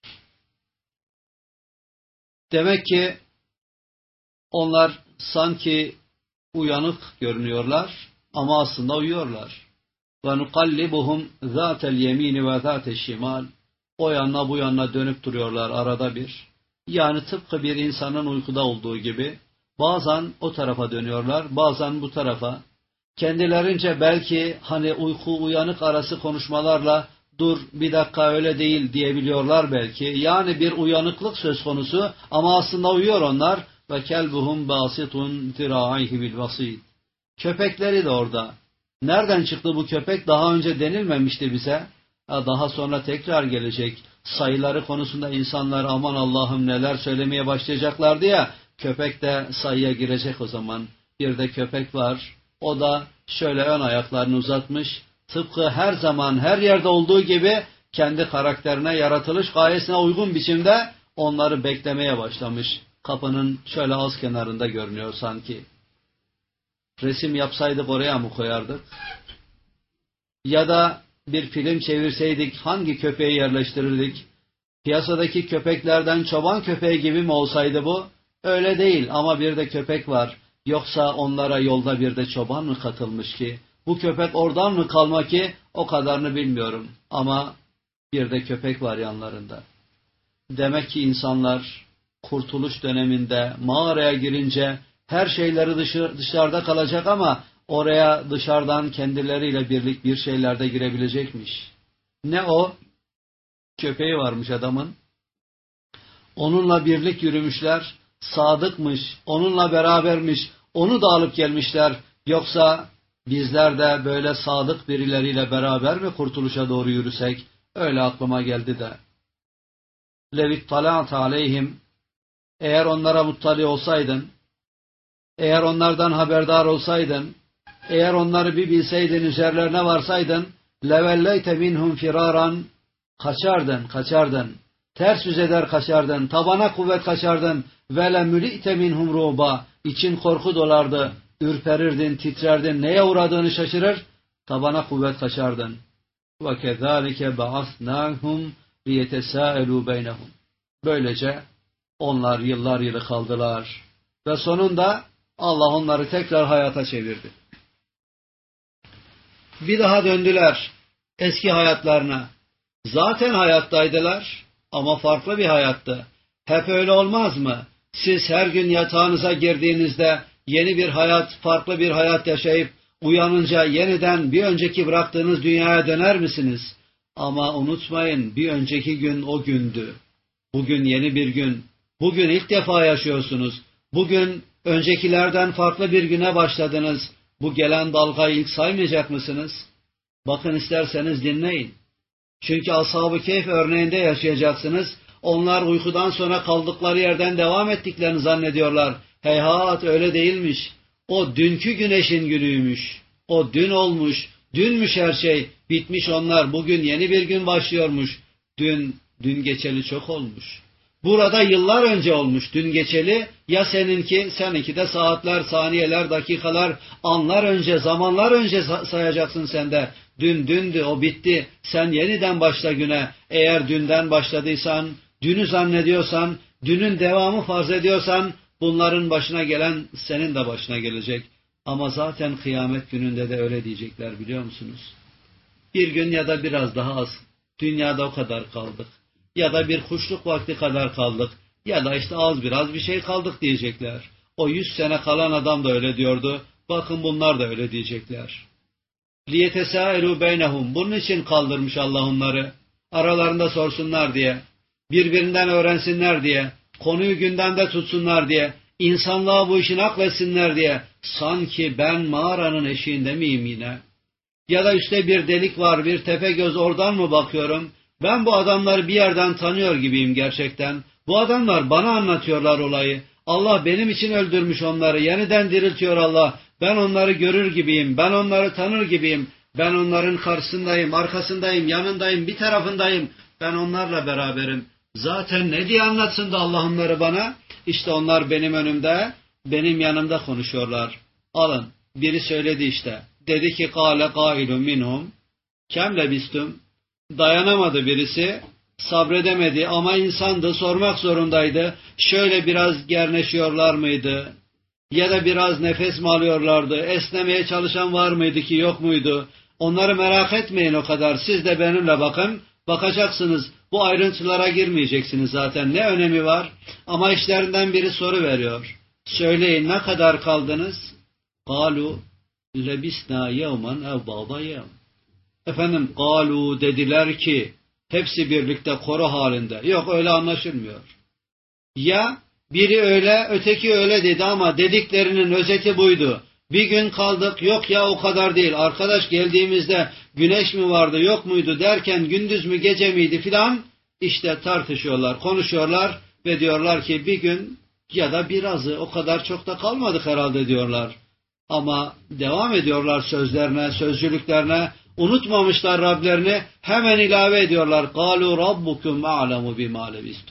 Demek ki onlar sanki uyanık görünüyorlar ama aslında uyuyorlar. وَنُقَلِّبُهُمْ ذَاتَ الْيَم۪ينِ وَذَاتَ الشِّمَالِ O yanına bu yanına dönüp duruyorlar arada bir. Yani tıpkı bir insanın uykuda olduğu gibi Bazen o tarafa dönüyorlar, bazen bu tarafa. Kendilerince belki hani uyku uyanık arası konuşmalarla dur bir dakika öyle değil diyebiliyorlar belki. Yani bir uyanıklık söz konusu ama aslında uyuyor onlar. Ve kelbuhum basitun ziraihi bil vasit. Köpekleri de orada. Nereden çıktı bu köpek? Daha önce denilmemişti bize. Daha sonra tekrar gelecek. Sayıları konusunda insanlar aman Allah'ım neler söylemeye başlayacaklardı ya. Köpek de sayıya girecek o zaman. Bir de köpek var. O da şöyle ön ayaklarını uzatmış. Tıpkı her zaman her yerde olduğu gibi kendi karakterine, yaratılış gayesine uygun biçimde onları beklemeye başlamış. Kapının şöyle az kenarında görünüyor sanki. Resim yapsaydık oraya mı koyardık? Ya da bir film çevirseydik hangi köpeği yerleştirirdik? Piyasadaki köpeklerden çoban köpeği gibi mi olsaydı bu? Öyle değil ama bir de köpek var. Yoksa onlara yolda bir de çoban mı katılmış ki? Bu köpek oradan mı kalma ki? O kadarını bilmiyorum. Ama bir de köpek var yanlarında. Demek ki insanlar kurtuluş döneminde mağaraya girince her şeyleri dışarıda kalacak ama oraya dışarıdan kendileriyle birlik bir şeyler de girebilecekmiş. Ne o? Köpeği varmış adamın. Onunla birlik yürümüşler. Sadıkmış. Onunla berabermiş. Onu da alıp gelmişler. Yoksa bizler de böyle sadık birileriyle beraber mi kurtuluşa doğru yürüsek? Öyle aklıma geldi de. Levit talat aleyhim. Eğer onlara muttali olsaydın, eğer onlardan haberdar olsaydın, eğer onları bir bilseydin, üzerlerine varsaydın, levelleyte minhum firaran, kaçardın, ters yüz eder kaçardın, tabana kuvvet kaçardın, ve lemülite minhum ruba, için korku dolardı, ürperirdin, titrerdin, neye uğradığını şaşırır, tabana kuvvet kaçardın. Ve kezalike ba'asnahum liyetesâelû beynehum. Böylece onlar yıllar yılı kaldılar ve sonunda Allah onları tekrar hayata çevirdi. Bir daha döndüler eski hayatlarına. Zaten hayattaydılar ama farklı bir hayattı. Hep öyle olmaz mı? Siz her gün yatağınıza girdiğinizde yeni bir hayat, farklı bir hayat yaşayıp uyanınca yeniden bir önceki bıraktığınız dünyaya döner misiniz? Ama unutmayın, bir önceki gün o gündü. Bugün yeni bir gün. Bugün ilk defa yaşıyorsunuz. Bugün öncekilerden farklı bir güne başladınız. Bu gelen dalgayı ilk saymayacak mısınız? Bakın isterseniz dinleyin. Çünkü Ashab-ı Kehf örneğinde yaşayacaksınız. Onlar uykudan sonra kaldıkları yerden devam ettiklerini zannediyorlar. Heyhat öyle değilmiş. O dünkü güneşin günüymüş. O dün olmuş. Dünmüş her şey. Bitmiş onlar. Bugün yeni bir gün başlıyormuş. Dün geçeli çok olmuş. Burada yıllar önce olmuş dün geçeli, ya seninki de saatler, saniyeler, dakikalar, anlar önce, zamanlar önce sayacaksın sen de. Dün dündü, o bitti. Sen yeniden başla güne. Eğer dünden başladıysan, dünü zannediyorsan, dünün devamı farz ediyorsan, bunların başına gelen senin de başına gelecek. Ama zaten kıyamet gününde de öyle diyecekler, biliyor musunuz? Bir gün ya da biraz daha az. Dünyada o kadar kaldık. Ya da bir kuşluk vakti kadar kaldık. Ya da işte az biraz bir şey kaldık diyecekler. O 100 sene kalan adam da öyle diyordu. Bakın bunlar da öyle diyecekler. Liyetesâelû beynehum. Bunun için kaldırmış Allah onları. Aralarında sorsunlar diye. Birbirinden öğrensinler diye. Konuyu gündemde tutsunlar diye. İnsanlığa bu işi nakletsinler diye. Sanki ben mağaranın eşiğinde miyim yine? Ya da üstte bir delik var, bir tepe göz, oradan mı bakıyorum? Ben bu adamları bir yerden tanıyor gibiyim gerçekten. Bu adamlar bana anlatıyorlar olayı. Allah benim için öldürmüş onları. Yeniden diriltiyor Allah. Ben onları görür gibiyim. Ben onları tanır gibiyim. Ben onların karşısındayım, arkasındayım, yanındayım, bir tarafındayım. Ben onlarla beraberim. Zaten ne diye anlatsın da Allah onları bana? İşte onlar benim önümde, benim yanımda konuşuyorlar. Alın. Biri söyledi işte. Dedi ki kâle kâilun minhum. Kem lebistum. Dayanamadı birisi. Sabredemedi ama insandı, sormak zorundaydı. Şöyle biraz gerneşiyorlar mıydı? Ya da biraz nefes mi alıyorlardı? Esnemeye çalışan var mıydı ki yok muydu? Onları merak etmeyin o kadar. Siz de benimle bakın. Bakacaksınız. Bu ayrıntılara girmeyeceksiniz zaten. Ne önemi var? Ama işlerinden biri soru veriyor. Söyleyin, ne kadar kaldınız? Galu lebisna yevmen ev ba'da yevm. Efendim, galu dediler ki, hepsi birlikte koro halinde. Yok, öyle anlaşılmıyor. Ya biri öyle, öteki öyle dedi ama dediklerinin özeti buydu. Bir gün kaldık, yok ya o kadar değil. Arkadaş, geldiğimizde güneş mi vardı, yok muydu derken gündüz mü gece miydi filan, işte tartışıyorlar, konuşuyorlar ve diyorlar ki bir gün ya da birazı, o kadar çok da kalmadık herhalde diyorlar. Ama devam ediyorlar sözlerine, sözcülüklerine, unutmamışlar Rablerini, hemen ilave ediyorlar. قَالُوا رَبُّكُمْ أَعْلَمُ بِمَا لَبِسْتُمْ.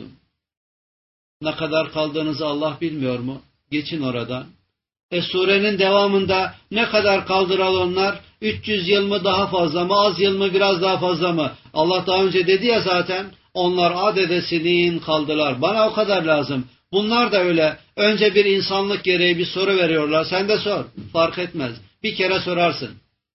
Ne kadar kaldığınızı Allah bilmiyor mu? Geçin oradan. Surenin devamında ne kadar kaldıran onlar? 300 yıl mı, daha fazla mı, az yıl mı, biraz daha fazla mı? Allah daha önce dedi ya zaten, onlar adedesinin kaldılar. Bana o kadar lazım. Bunlar da öyle. Önce bir insanlık gereği bir soru veriyorlar. Sen de sor. Fark etmez. Bir kere sorarsın.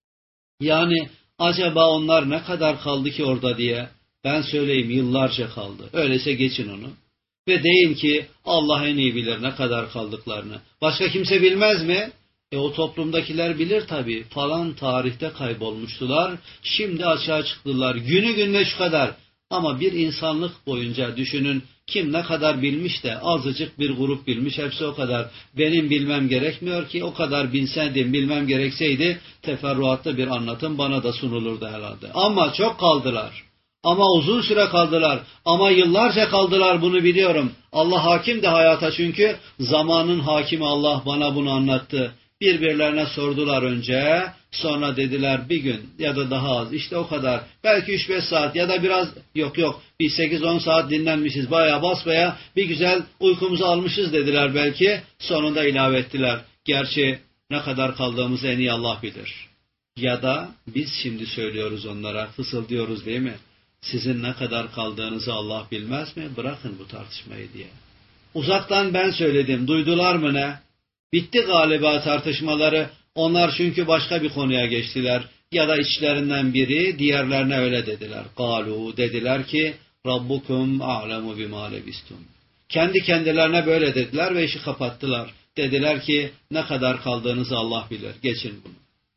Yani acaba onlar ne kadar kaldı ki orada diye. Ben söyleyeyim, yıllarca kaldı. Öyleyse geçin onu. Ve deyin ki Allah en iyi bilir ne kadar kaldıklarını. Başka kimse bilmez mi? O toplumdakiler bilir tabii. Falan tarihte kaybolmuştular. Şimdi açığa çıktılar. Günü gününe şu kadar. Ama bir insanlık boyunca düşünün, kim ne kadar bilmiş de azıcık bir grup bilmiş, hepsi o kadar. Benim bilmem gerekmiyor ki, o kadar bilseydim, bilmem gerekseydi teferruatlı bir anlatım bana da sunulurdu herhalde. Ama çok kaldılar. Ama uzun süre kaldılar. Ama yıllarca kaldılar, bunu biliyorum. Allah hakim de hayata, çünkü zamanın hakimi Allah bana bunu anlattı. Birbirlerine sordular önce, sonra dediler bir gün ya da daha az, işte o kadar. Belki 3-5 saat ya da biraz, yok bir 8-10 saat dinlenmişiz, bayağı basbaya bir güzel uykumuzu almışız dediler belki. Sonunda ilave ettiler. Gerçi ne kadar kaldığımızı en iyi Allah bilir. Ya da biz şimdi söylüyoruz onlara, fısıldıyoruz değil mi? Sizin ne kadar kaldığınızı Allah bilmez mi? Bırakın bu tartışmayı diye. Uzaktan ben söyledim. Duydular mı ne? Bitti galiba tartışmaları. Onlar çünkü başka bir konuya geçtiler. Ya da içlerinden biri diğerlerine öyle dediler. Galu dediler ki Rabbukum a'lemu bima lebistum. Kendi kendilerine böyle dediler ve işi kapattılar. Dediler ki ne kadar kaldığınızı Allah bilir. Geçin bunu.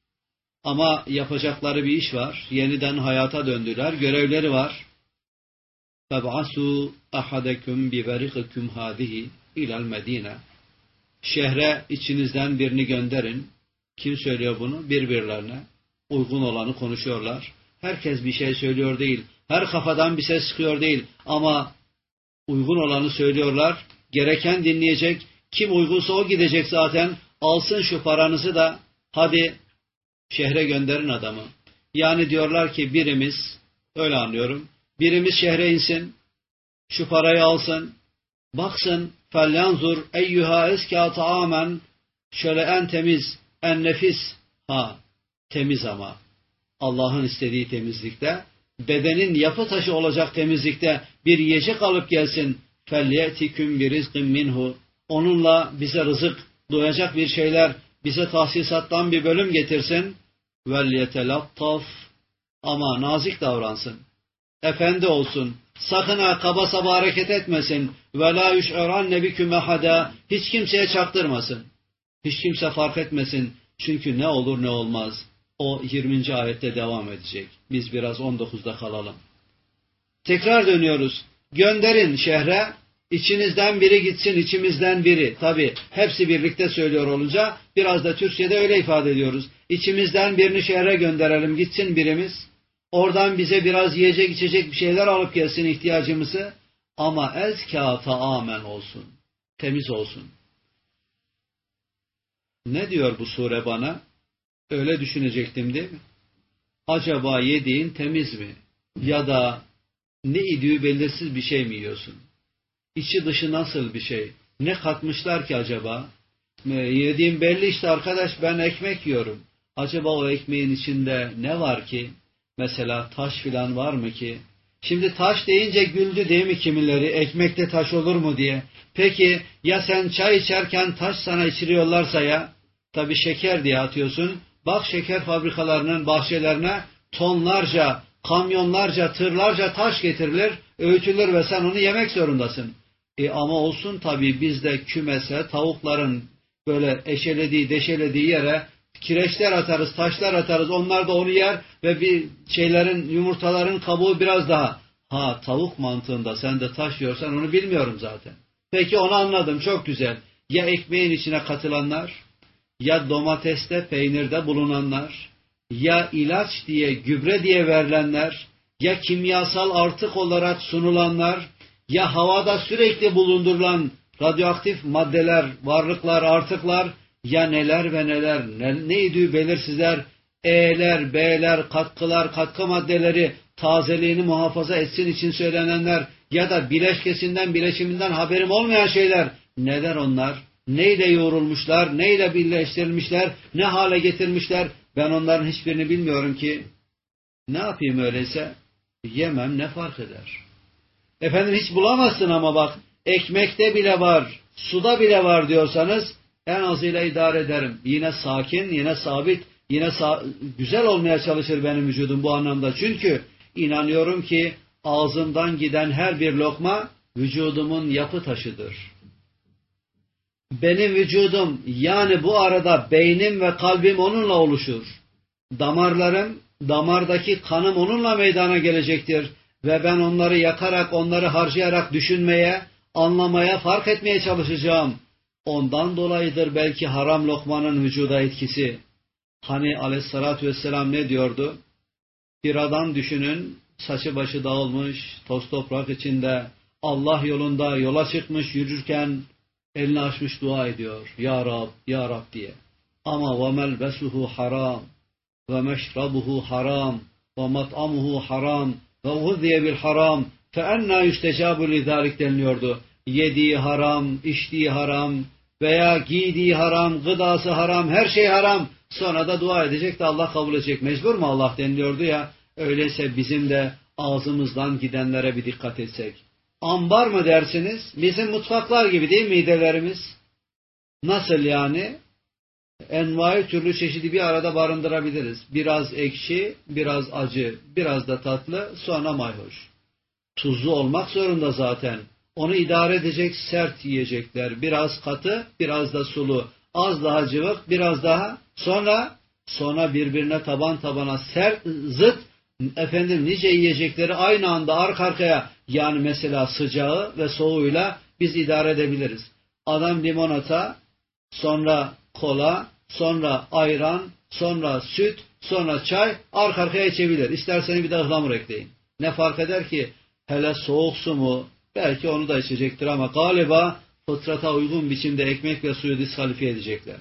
Ama yapacakları bir iş var. Yeniden hayata döndüler. Görevleri var. فَبْعَسُوا أَحَدَكُمْ بِبَرِقِكُمْ هَذِهِ اِلَى الْمَد۪ينَ. Şehre içinizden birini gönderin. Kim söylüyor bunu? Birbirlerine. Uygun olanı konuşuyorlar. Herkes bir şey söylüyor değil. Her kafadan bir ses çıkıyor değil. Ama uygun olanı söylüyorlar. Gereken dinleyecek. Kim uygunsa o gidecek zaten. Alsın şu paranızı da hadi şehre gönderin adamı. Yani diyorlar ki birimiz, öyle anlıyorum, birimiz şehre insin, şu parayı alsın, baksın, felyanzur eyyuha eska taamen, şöyle en temiz, en nefis, temiz ama Allah'ın istediği temizlikte, bedenin yapı taşı olacak temizlikte bir yiyecek alıp gelsin, felyetikum birizqin minhu, onunla bize rızık, doyacak bir şeyler, bize tahsisattan bir bölüm getirsin. وَلْيَتَلَطَّفْ, ama nazik davransın. Efendi olsun. Sakın ha kaba saba hareket etmesin. وَلَا يُشْعُرَنَّ بِكُمْ اَحَدًا, hiç kimseye çaktırmasın. Hiç kimse fark etmesin. Çünkü ne olur ne olmaz. O 20. ayette devam edecek. Biz biraz 19'da kalalım. Tekrar dönüyoruz. Gönderin şehre. İçinizden biri gitsin, içimizden biri. Tabi hepsi birlikte söylüyor olunca biraz da Türkçe'de öyle ifade ediyoruz. İçimizden birini şehre gönderelim, gitsin birimiz. Oradan bize biraz yiyecek içecek bir şeyler alıp gelsin ihtiyacımızı. Ama ezkâ taamen olsun. Temiz olsun. Ne diyor bu sure bana? Öyle düşünecektim değil mi? Acaba yediğin temiz mi? Ya da ne idüğü belirsiz bir şey mi yiyorsun? İçi dışı nasıl bir şey? Ne katmışlar ki acaba? Yediğim belli işte arkadaş, ben ekmek yiyorum. Acaba o ekmeğin içinde ne var ki? Mesela taş filan var mı ki? Şimdi taş deyince güldü değil mi kimileri? Ekmekte taş olur mu diye. Peki ya sen çay içerken taş sana içiriyorlarsa ya? Tabii şeker diye atıyorsun. Bak şeker fabrikalarının bahçelerine tonlarca, kamyonlarca, tırlarca taş getirilir, öğütülür ve sen onu yemek zorundasın. Ama olsun tabii biz de kümese tavukların böyle eşelediği, deşelediği yere kireçler atarız, taşlar atarız. Onlar da onu yer ve bir şeylerin, yumurtaların kabuğu biraz daha. Tavuk mantığında sen de taş yiyorsan onu bilmiyorum zaten. Peki onu anladım, çok güzel. Ya ekmeğin içine katılanlar, ya domateste, peynirde bulunanlar, ya ilaç diye, gübre diye verilenler, ya kimyasal artık olarak sunulanlar, ya havada sürekli bulundurulan radyoaktif maddeler, varlıklar, artıklar, ya neler ve neler, neydi belirsizler, E'ler, B'ler, katkılar, katkı maddeleri tazeliğini muhafaza etsin için söylenenler ya da bileşkesinden, bileşiminden haberim olmayan şeyler, neler onlar? Neyle yoğrulmuşlar, neyle birleştirilmişler, ne hale getirmişler, ben onların hiçbirini bilmiyorum ki. Ne yapayım öyleyse? Yemem, ne fark eder? Efendim hiç bulamazsın ama bak, ekmekte bile var, suda bile var diyorsanız, en azıyla idare ederim. Yine sakin, yine sabit, yine güzel olmaya çalışır benim vücudum bu anlamda. Çünkü inanıyorum ki ağzımdan giden her bir lokma vücudumun yapı taşıdır. Benim vücudum, yani bu arada beynim ve kalbim onunla oluşur. Damarlarım, damardaki kanım onunla meydana gelecektir. Ve ben onları yakarak, onları harcayarak düşünmeye, anlamaya, fark etmeye çalışacağım. Ondan dolayıdır belki haram lokmanın vücuda etkisi. Hani aleyhissalatü vesselam ne diyordu? Bir adam düşünün, saçı başı dağılmış, toz toprak içinde, Allah yolunda yola çıkmış, yürürken elini açmış dua ediyor. Ya Rab, Ya Rab diye. Ama وَمَلْبَسُهُ haram, وَمَشْرَبُهُ haram, وَمَطْعَمُهُ haram, وَغُذِّيَ بِالْحَرَامِ فَاَنَّا يُسْتَجَابُ لِذَٰلِكَ deniliyordu. Yediği haram, içtiği haram veya giydiği haram, gıdası haram, her şey haram. Sonra da dua edecek de Allah kabul edecek. Mecbur mu Allah deniliyordu ya. Öyleyse bizim de ağzımızdan gidenlere bir dikkat etsek. Ambar mı dersiniz? Bizim mutfaklar gibi değil midelerimiz? Nasıl yani? Envai türlü çeşidi bir arada barındırabiliriz. Biraz ekşi, biraz acı, biraz da tatlı, sonra mayhoş. Tuzlu olmak zorunda zaten. Onu idare edecek sert yiyecekler. Biraz katı, biraz da sulu. Az daha cıvık, biraz daha. Sonra birbirine taban tabana sert, zıt, nice yiyecekleri aynı anda arka arkaya, yani mesela sıcağı ve soğuğuyla biz idare edebiliriz. Adam limonata, sonra kola, sonra ayran, sonra süt, sonra çay arka arkaya içebilir. İsterseniz bir de ıhlamur ekleyin. Ne fark eder ki? Hele soğuk su mu? Belki onu da içecektir ama galiba fıtrata uygun biçimde ekmek ve suyu diskalifiye edecekler.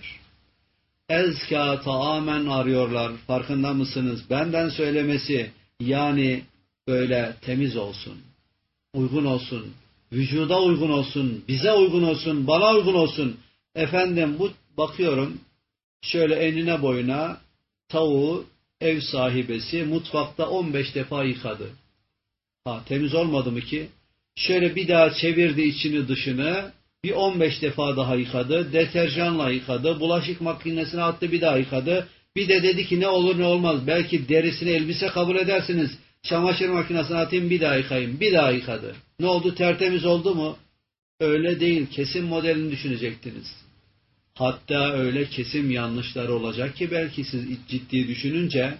Ezka taamen arıyorlar. Farkında mısınız? Benden söylemesi, yani böyle temiz olsun, uygun olsun, vücuda uygun olsun, bize uygun olsun, bana uygun olsun. Efendim bu bakıyorum şöyle enine boyuna tavuğu ev sahibesi mutfakta 15 defa yıkadı. Temiz olmadı mı ki? Şöyle bir daha çevirdi içini dışını, bir 15 defa daha yıkadı, deterjanla yıkadı, bulaşık makinesine attı bir daha yıkadı. Bir de dedi ki ne olur ne olmaz, belki derisini elbise kabul edersiniz, çamaşır makinesine atayım bir daha yıkayayım, bir daha yıkadı. Ne oldu, tertemiz oldu mu? Öyle değil, kesim modelini düşünecektiniz. Hatta öyle kesim yanlışları olacak ki belki siz ciddi düşününce,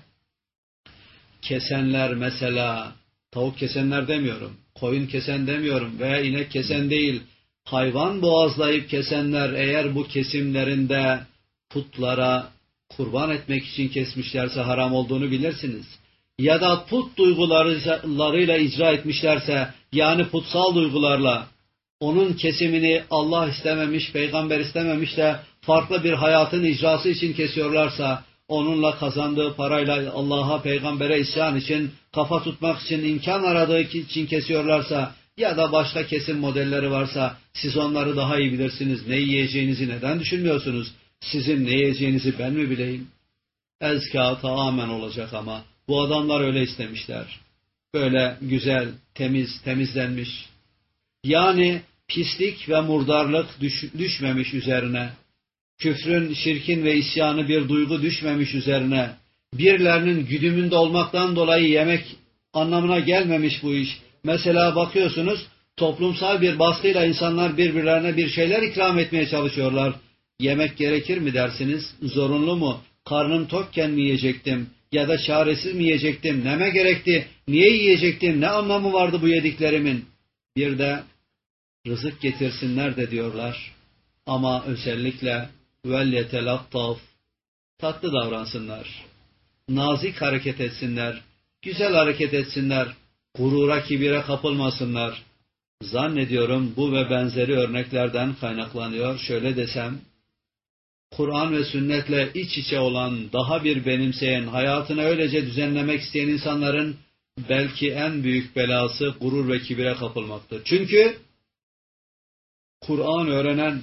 kesenler mesela, tavuk kesenler demiyorum, koyun kesen demiyorum veya inek kesen değil, hayvan boğazlayıp kesenler eğer bu kesimlerinde putlara kurban etmek için kesmişlerse haram olduğunu bilirsiniz. Ya da put duygularıyla icra etmişlerse, yani putsal duygularla, onun kesimini Allah istememiş, peygamber istememiş de farklı bir hayatın icrası için kesiyorlarsa, onunla kazandığı parayla Allah'a, peygambere isyan için, kafa tutmak için, imkan aradığı için kesiyorlarsa, ya da başka kesim modelleri varsa, siz onları daha iyi bilirsiniz. Ne yiyeceğinizi neden düşünmüyorsunuz? Sizin ne yiyeceğinizi ben mi bileyim? Ezka tamamen olacak ama bu adamlar öyle istemişler. Böyle güzel, temizlenmiş. Yani pislik ve murdarlık düşmemiş üzerine. Küfrün, şirkin ve isyanı bir duygu düşmemiş üzerine. Birilerinin güdümünde olmaktan dolayı yemek anlamına gelmemiş bu iş. Mesela bakıyorsunuz Toplumsal bir baskıyla insanlar birbirlerine bir şeyler ikram etmeye çalışıyorlar. Yemek gerekir mi dersiniz? Zorunlu mu? Karnım tokken mi yiyecektim? Ya da çaresiz mi yiyecektim? Neme gerekti? Niye yiyecektim? Ne anlamı vardı bu yediklerimin? Bir de rızık getirsinler de diyorlar. Ama özellikle وَلْيَتَلَطَّفْ tatlı davransınlar. Nazik hareket etsinler. Güzel hareket etsinler. Gurura, kibire kapılmasınlar. Zannediyorum bu ve benzeri örneklerden kaynaklanıyor. Şöyle desem, Kur'an ve sünnetle iç içe olan, daha bir benimseyen, hayatını öylece düzenlemek isteyen insanların belki en büyük belası gurur ve kibire kapılmaktır. Çünkü Kur'an öğrenen,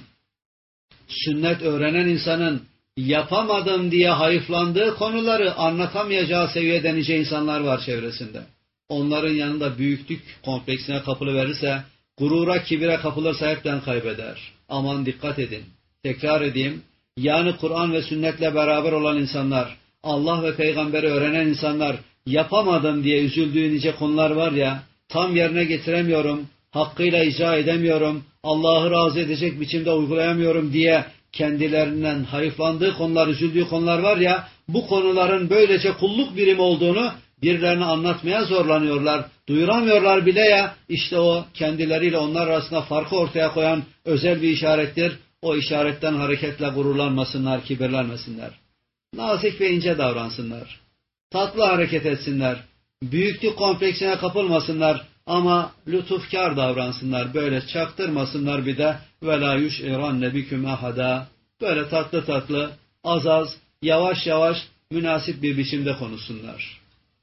sünnet öğrenen insanın yapamadım diye hayıflandığı konuları anlatamayacağı seviyede nice insanlar var çevresinde. Onların yanında büyüklük kompleksine kapılıverirse, gurura, kibire kapılırsa hepten kaybeder. Aman dikkat edin. Tekrar edeyim. Yani Kur'an ve sünnetle beraber olan insanlar, Allah ve peygamberi öğrenen insanlar, yapamadım diye üzüldüğü nice konular var ya, tam yerine getiremiyorum, hakkıyla icra edemiyorum, Allah'ı razı edecek biçimde uygulayamıyorum diye kendilerinden hayıflandığı konular, üzüldüğü konular var ya, bu konuların böylece kulluk birimi olduğunu birilerine anlatmaya zorlanıyorlar, duyuramıyorlar bile ya, işte o kendileriyle onlar arasında farkı ortaya koyan özel bir işarettir. O işaretten hareketle gururlanmasınlar, kibirlenmesinler. Nazik ve ince davransınlar. Tatlı hareket etsinler. Büyüklük kompleksine kapılmasınlar ama lütufkar davransınlar. Böyle çaktırmasınlar bir de وَلَا يُشْعِرَنَّ بِكُمْ أَحَدًا böyle tatlı tatlı, az az, yavaş yavaş, münasip bir biçimde konuşsunlar.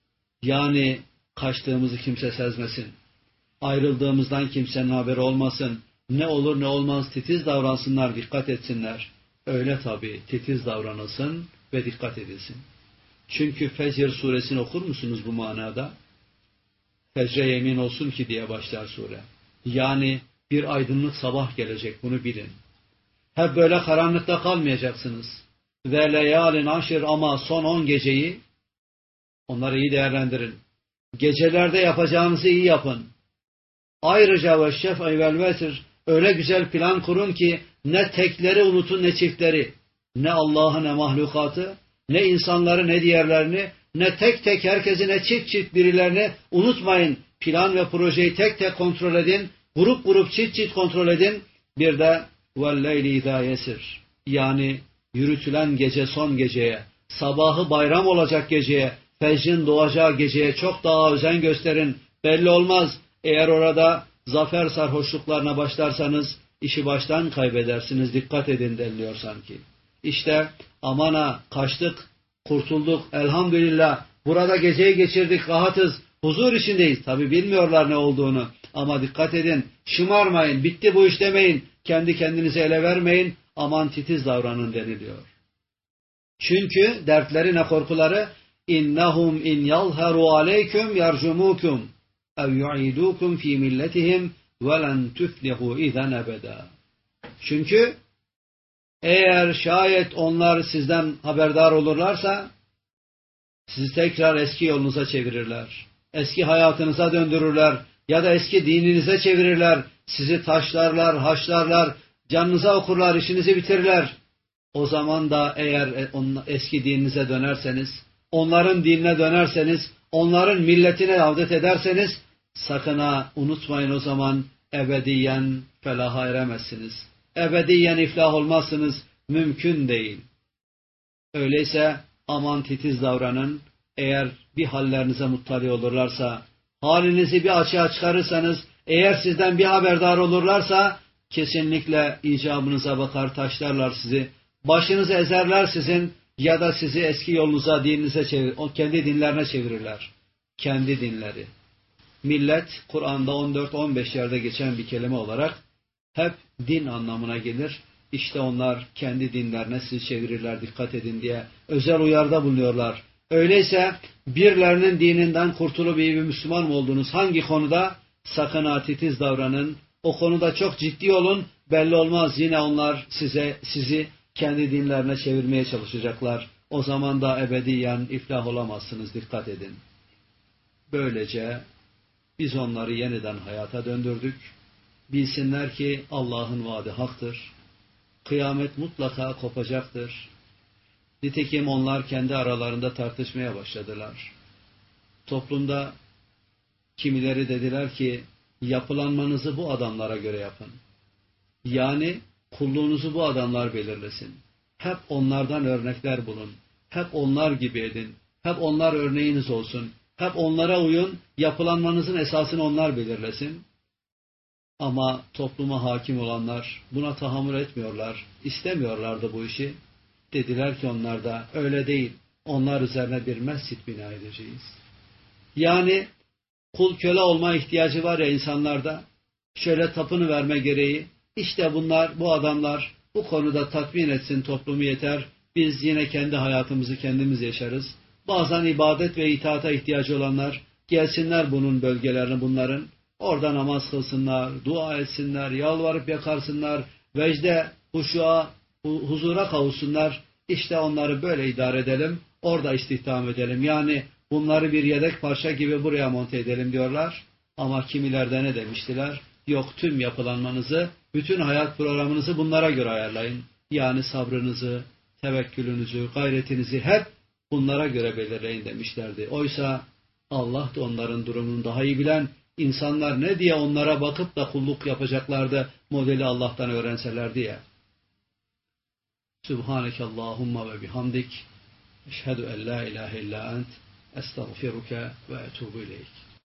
Yani kaçtığımızı kimse sezmesin. Ayrıldığımızdan kimsenin haberi olmasın. Ne olur ne olmaz titiz davransınlar, dikkat etsinler. Öyle tabii titiz davranılsın ve dikkat edilsin. Çünkü Fecr suresini okur musunuz bu manada? Fecre yemin olsun ki diye başlar sure. Yani bir aydınlık sabah gelecek, bunu bilin. Hep böyle karanlıkta kalmayacaksınız. Ve leyalin aşir ama son 10 geceyi, onları iyi değerlendirin. Gecelerde yapacağınızı iyi yapın. Ayrıca ve şef'i vel vetr öyle güzel plan kurun ki ne tekleri unutun ne çiftleri, ne Allah'ı ne mahlukatı, ne insanları ne diğerlerini, ne tek tek herkesi ne çift çift birilerini unutmayın. Plan ve projeyi tek tek kontrol edin, grup grup çift çift kontrol edin. Bir de وَالْلَيْلِ اِذَا يَسِرْ yani yürütülen gece son geceye, sabahı bayram olacak geceye, fecrin doğacağı geceye çok daha özen gösterin. Belli olmaz. Eğer orada zafer sarhoşluklarına başlarsanız işi baştan kaybedersiniz. Dikkat edin deniliyor sanki. İşte amana kaçtık, kurtulduk, elhamdülillah. Burada geceyi geçirdik, rahatız, huzur içindeyiz. Tabi bilmiyorlar ne olduğunu ama dikkat edin, şımarmayın, bitti bu iş demeyin, kendi kendinize ele vermeyin, aman titiz davranın deniliyor. Çünkü dertleri ne korkuları, innahum in yalharu aleyküm yarcumukum ev yu'idukum fi milletihim ve len tuflihu izen ebeda. Çünkü eğer şayet onlar sizden haberdar olurlarsa sizi tekrar eski yolunuza çevirirler. Eski hayatınıza döndürürler ya da eski dininize çevirirler. Sizi taşlarlar, haşlarlar, canınıza okurlar, işinizi bitirirler. O zaman da eğer eski dininize dönerseniz, onların dinine dönerseniz, onların milletine davet ederseniz, sakın ha unutmayın o zaman ebediyen felaha eremezsiniz. Ebediyen iflah olmazsınız, mümkün değil. Öyleyse aman titiz davranın, eğer bir hallerinize muttali olurlarsa, halinizi bir açığa çıkarırsanız, eğer sizden bir haberdar olurlarsa, kesinlikle icabınıza bakar taşlarlar sizi, başınızı ezerler sizin ya da sizi eski yolunuza, dininize kendi dinlerine çevirirler. Kendi dinleri. Millet, Kur'an'da 14-15 yerde geçen bir kelime olarak hep din anlamına gelir. İşte onlar kendi dinlerine sizi çevirirler, dikkat edin diye özel uyarıda bulunuyorlar. Öyleyse birilerinin dininden kurtulup iyi bir Müslüman mı oldunuz? Hangi konuda? Sakın ha titiz davranın. O konuda çok ciddi olun. Belli olmaz yine onlar sizi kendi dinlerine çevirmeye çalışacaklar. O zaman da ebediyen iflah olamazsınız. Dikkat edin. Böylece Biz onları yeniden hayata döndürdük. Bilsinler ki Allah'ın vaadi haktır. Kıyamet mutlaka kopacaktır. Nitekim onlar kendi aralarında tartışmaya başladılar. Toplumda kimileri dediler ki, yapılanmanızı bu adamlara göre yapın. Yani kulluğunuzu bu adamlar belirlesin. Hep onlardan örnekler bulun. Hep onlar gibi edin. Hep onlar örneğiniz olsun. Hep onlara uyun. Yapılanmanızın esasını onlar belirlesin. Ama topluma hakim olanlar buna tahammül etmiyorlar. İstemiyorlardı bu işi. Dediler ki onlar da öyle değil. Onlar üzerine bir mescit bina edeceğiz. Yani kul köle olma ihtiyacı var ya insanlarda. Şöyle tapını verme gereği. İşte bunlar, bu adamlar bu konuda tatmin etsin toplumu yeter. Biz yine kendi hayatımızı kendimiz yaşarız. Bazen ibadet ve itaata ihtiyacı olanlar gelsinler bunun bölgelerine bunların. Orada namaz kılsınlar, dua etsinler, yalvarıp yakarsınlar, vecde, huşuğa, huzura kavuşsunlar. İşte onları böyle idare edelim, orada istihdam edelim. Yani bunları bir yedek parça gibi buraya monte edelim diyorlar. Ama kimilerde ne demiştiler? Yok, tüm yapılanmanızı, bütün hayat programınızı bunlara göre ayarlayın. Yani sabrınızı, tevekkülünüzü, gayretinizi hep bunlara göre belirleyin demişlerdi. Oysa Allah da onların durumunu daha iyi bilen, insanlar ne diye onlara bakıp da kulluk yapacaklardı, modeli Allah'tan öğrenseler diye. Subhaneke Allahumma ve bihamdik. Eşhedü en la ilahe illa ent. Estağfiruke ve etubu ileyk.